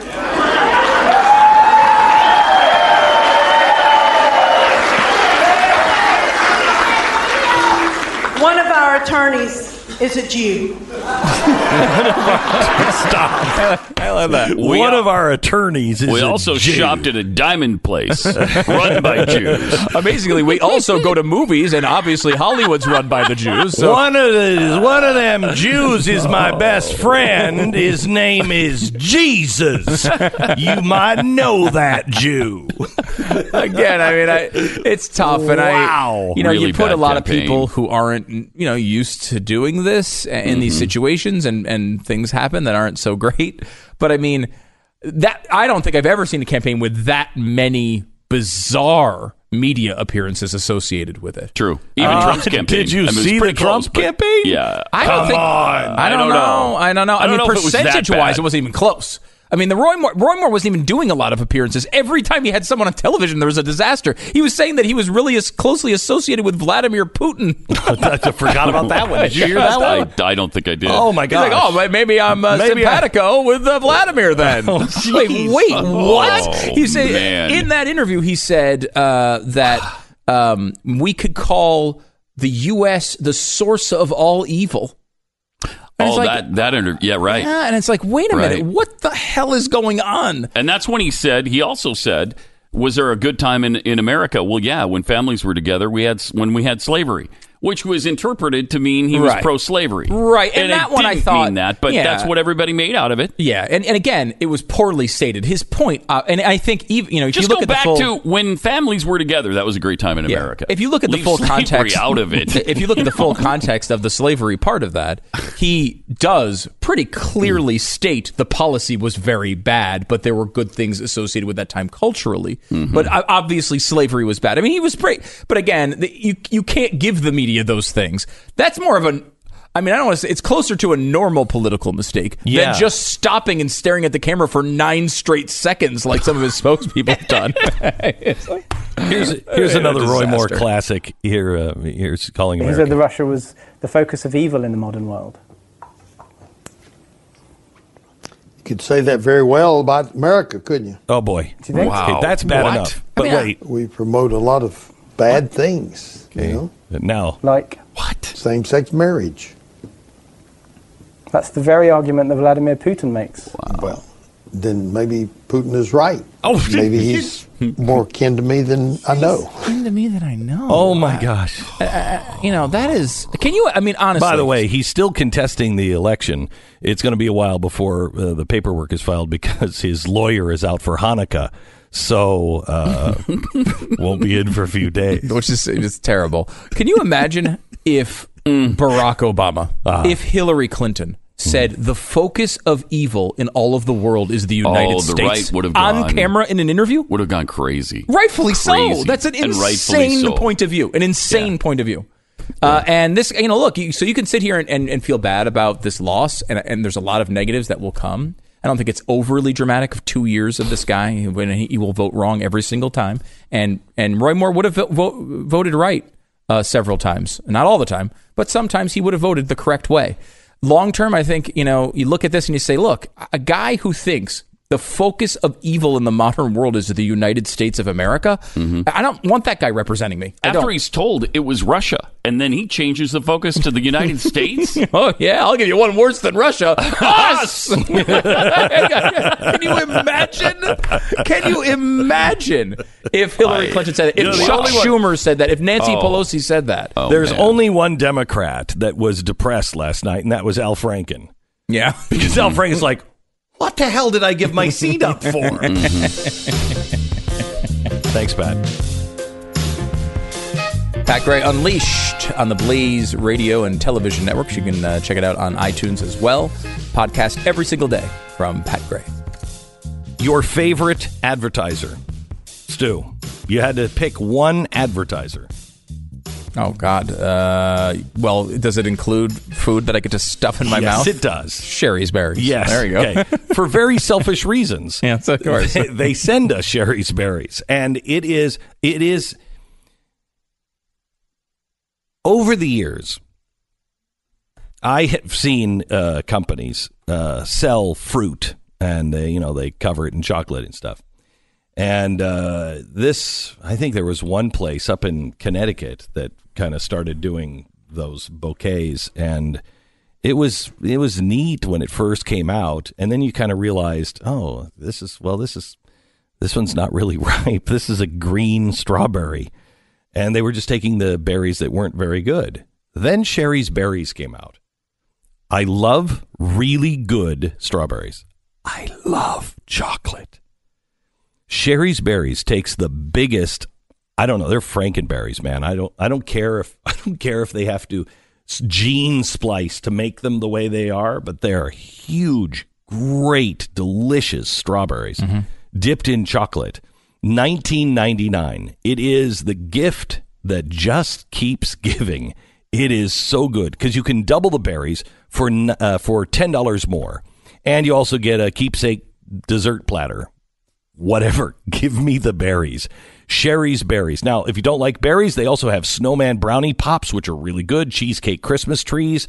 One of our attorneys is a Jew.
Stop. I love that. One of our attorneys is
We also shopped at a diamond place run by Jews.
Amazingly, we also go to movies, and obviously Hollywood's run by the Jews. So.
One of them Jews is my best friend. His name is Jesus. You might know that Jew.
Again, I mean, it's tough, and
wow.
you
really
put a lot
campaign.
of people who aren't, used to doing this in these situations, and things happen that aren't so great. But I mean, that I don't think I've ever seen a campaign with that many bizarre media appearances associated with it.
True. Even Trump's campaign.
Did you see the Trump campaign?
Yeah.
I don't know. I mean, percentage-wise, it wasn't even close. I mean, Roy Moore wasn't even doing a lot of appearances. Every time he had someone on television, there was a disaster. He was saying that he was really as closely associated with Vladimir Putin.
I forgot about that one. Did you hear that one?
I don't think I did.
Oh, my God.
He's like, maybe I'm simpatico with Vladimir then. Wait, what? He said in that interview, he said that we could call the U.S. the source of all evil.
That interview. Yeah, right.
Yeah, and it's like, wait a minute, what the hell is going on?
And that's when he also said, was there a good time in America? Well, yeah, when families were together, when we had slavery, which was interpreted to mean he was pro-slavery.
Right,
and
that
it
one
didn't
I thought
mean that, but that's what everybody made out of it.
Yeah, and again, it was poorly stated. His point, and I think even if
just
you look
go
at
back
the
to when families were together, that was a great time in America.
If you look at the full context
out of it,
if you look at the full context of the slavery part of that, he does pretty clearly state the policy was very bad, but there were good things associated with that time culturally. Mm-hmm. But obviously, slavery was bad. I mean, he was great, but again, you can't give the media those things. That's more of I don't want to say, it's closer to a normal political mistake than just stopping and staring at the camera for 9 straight seconds like some of his spokespeople have done.
Here's another Roy Moore classic. Here's calling America.
He said that Russia was the focus of evil in the modern world.
You could say that very well about America, couldn't you?
Oh, boy.
Do you think?
Wow. Okay, that's bad enough. But wait.
We promote a lot of bad things.
Okay. Now.
Like?
What?
Same-sex marriage.
That's the very argument that Vladimir Putin makes.
Wow. Well, then maybe Putin is right.
Oh,
maybe he's more kin to me than I know.
Kin to me than I know.
Oh, my gosh.
That is... Can you... I mean, honestly...
By the way, he's still contesting the election. It's going to be a while before the paperwork is filed because his lawyer is out for Hanukkah. So, won't be in for a few days.
Which is just terrible. Can you imagine if Barack Obama, if Hillary Clinton said the focus of evil in all of the world is the United States.
The right would have gone,
on camera in an interview?
Would have gone crazy.
Rightfully
Crazy.
so. That's an
And
insane
so.
point of view. An insane point of view. And this, look, so you can sit here and feel bad about this loss, and there's a lot of negatives that will come. I don't think it's overly dramatic of 2 years of this guy when he will vote wrong every single time. And Roy Moore would have voted right several times. Not all the time, but sometimes he would have voted the correct way. Long term, I think, you look at this and you say, look, a guy who thinks the focus of evil in the modern world is the United States of America, I don't want that guy representing me.
After he's told it was Russia, and then he changes the focus to the United States.
Oh, yeah, I'll give you one worse than Russia. Us! Can you imagine? Can you imagine if Hillary Clinton said that? If Chuck Schumer said that? If Nancy Pelosi said that?
There's only one Democrat that was depressed last night, and that was Al Franken.
Yeah.
Because Al Franken's like, what the hell did I give my seat up for? Thanks, Pat.
Pat Gray Unleashed on the Blaze Radio and Television Networks. You can check it out on iTunes as well. Podcast every single day from Pat Gray.
Your favorite advertiser, Stu. You had to pick one advertiser.
Oh, God. Well, does it include food that I get to stuff in my mouth?
Yes, it does.
Sherry's Berries.
Yes.
There you go.
Okay. For very selfish reasons.
Yes, of course.
They send us Sherry's Berries. And it is over the years, I have seen companies sell fruit, and they cover it in chocolate and stuff. And I think there was one place up in Connecticut that kind of started doing those bouquets, and it was neat when it first came out, and then you kind of realized, oh, this one's not really ripe. This is a green strawberry, and they were just taking the berries that weren't very good. Then Sherry's Berries came out. I love really good strawberries. I love chocolate. Sherry's Berries takes the biggest, I don't know, they're Frankenberries, man. I don't care if they have to gene splice to make them the way they are, but they're huge, great, delicious strawberries dipped in chocolate. $19.99. It is the gift that just keeps giving. It is so good because you can double the berries for $10 more, and you also get a keepsake dessert platter. Whatever. Give me the berries. Sherry's Berries. Now, if you don't like berries, they also have Snowman Brownie Pops, which are really good. Cheesecake Christmas trees.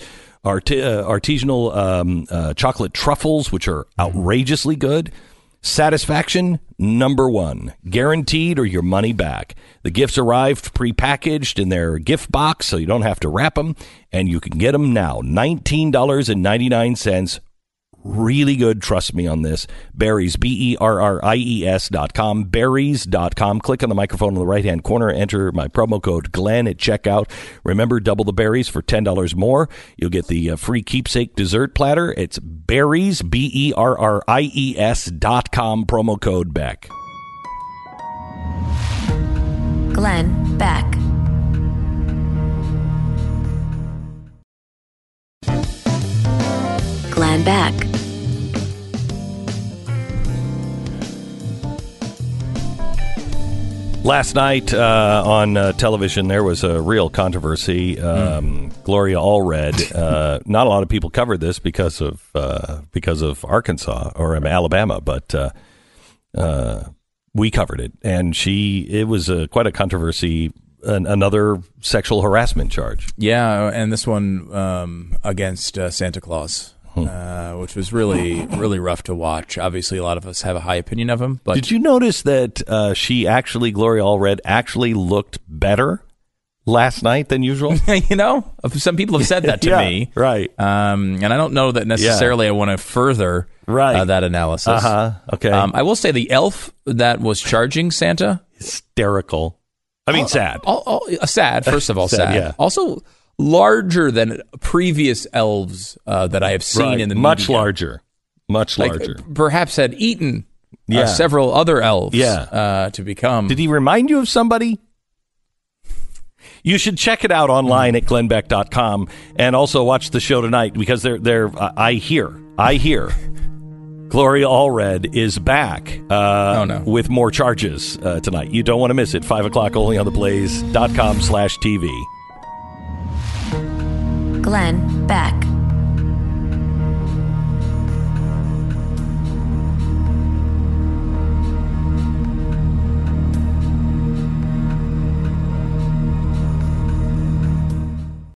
Artisanal chocolate truffles, which are outrageously good. Satisfaction, #1. Guaranteed or your money back. The gifts arrived prepackaged in their gift box, so you don't have to wrap them, and you can get them now. $19.99. Really good. Trust me on this. Berries, BERRIES.com, berries.com. Click on the microphone in the right-hand corner. Enter my promo code Glenn at checkout. Remember, double the berries for $10 more. You'll get the free keepsake dessert platter. It's berries, BERRIES.com, promo code Beck.
Glenn Beck. Glenn Beck.
Last night on television, there was a real controversy. Gloria Allred. Not a lot of people covered this because of Arkansas or Alabama, but we covered it, and it was quite a controversy. Another sexual harassment charge.
Yeah, and this one against Santa Claus. Which was really, really rough to watch. Obviously, a lot of us have a high opinion of him. But
did you notice that Gloria Allred actually looked better last night than usual?
Some people have said that to me.
Right.
And I don't know that necessarily I want to further that analysis.
Okay.
I will say the elf that was charging Santa.
Hysterical. I mean, sad.
Sad, first of all, sad.
Yeah.
Also, larger than previous elves that I have seen in the media.
Much larger.
Perhaps had eaten several other elves to become.
Did he remind you of somebody? You should check it out online at glennbeck.com and also watch the show tonight because I hear Gloria Allred is back with more charges tonight. You don't want to miss it. 5 o'clock only on theblaze.com/TV.
Glenn Beck.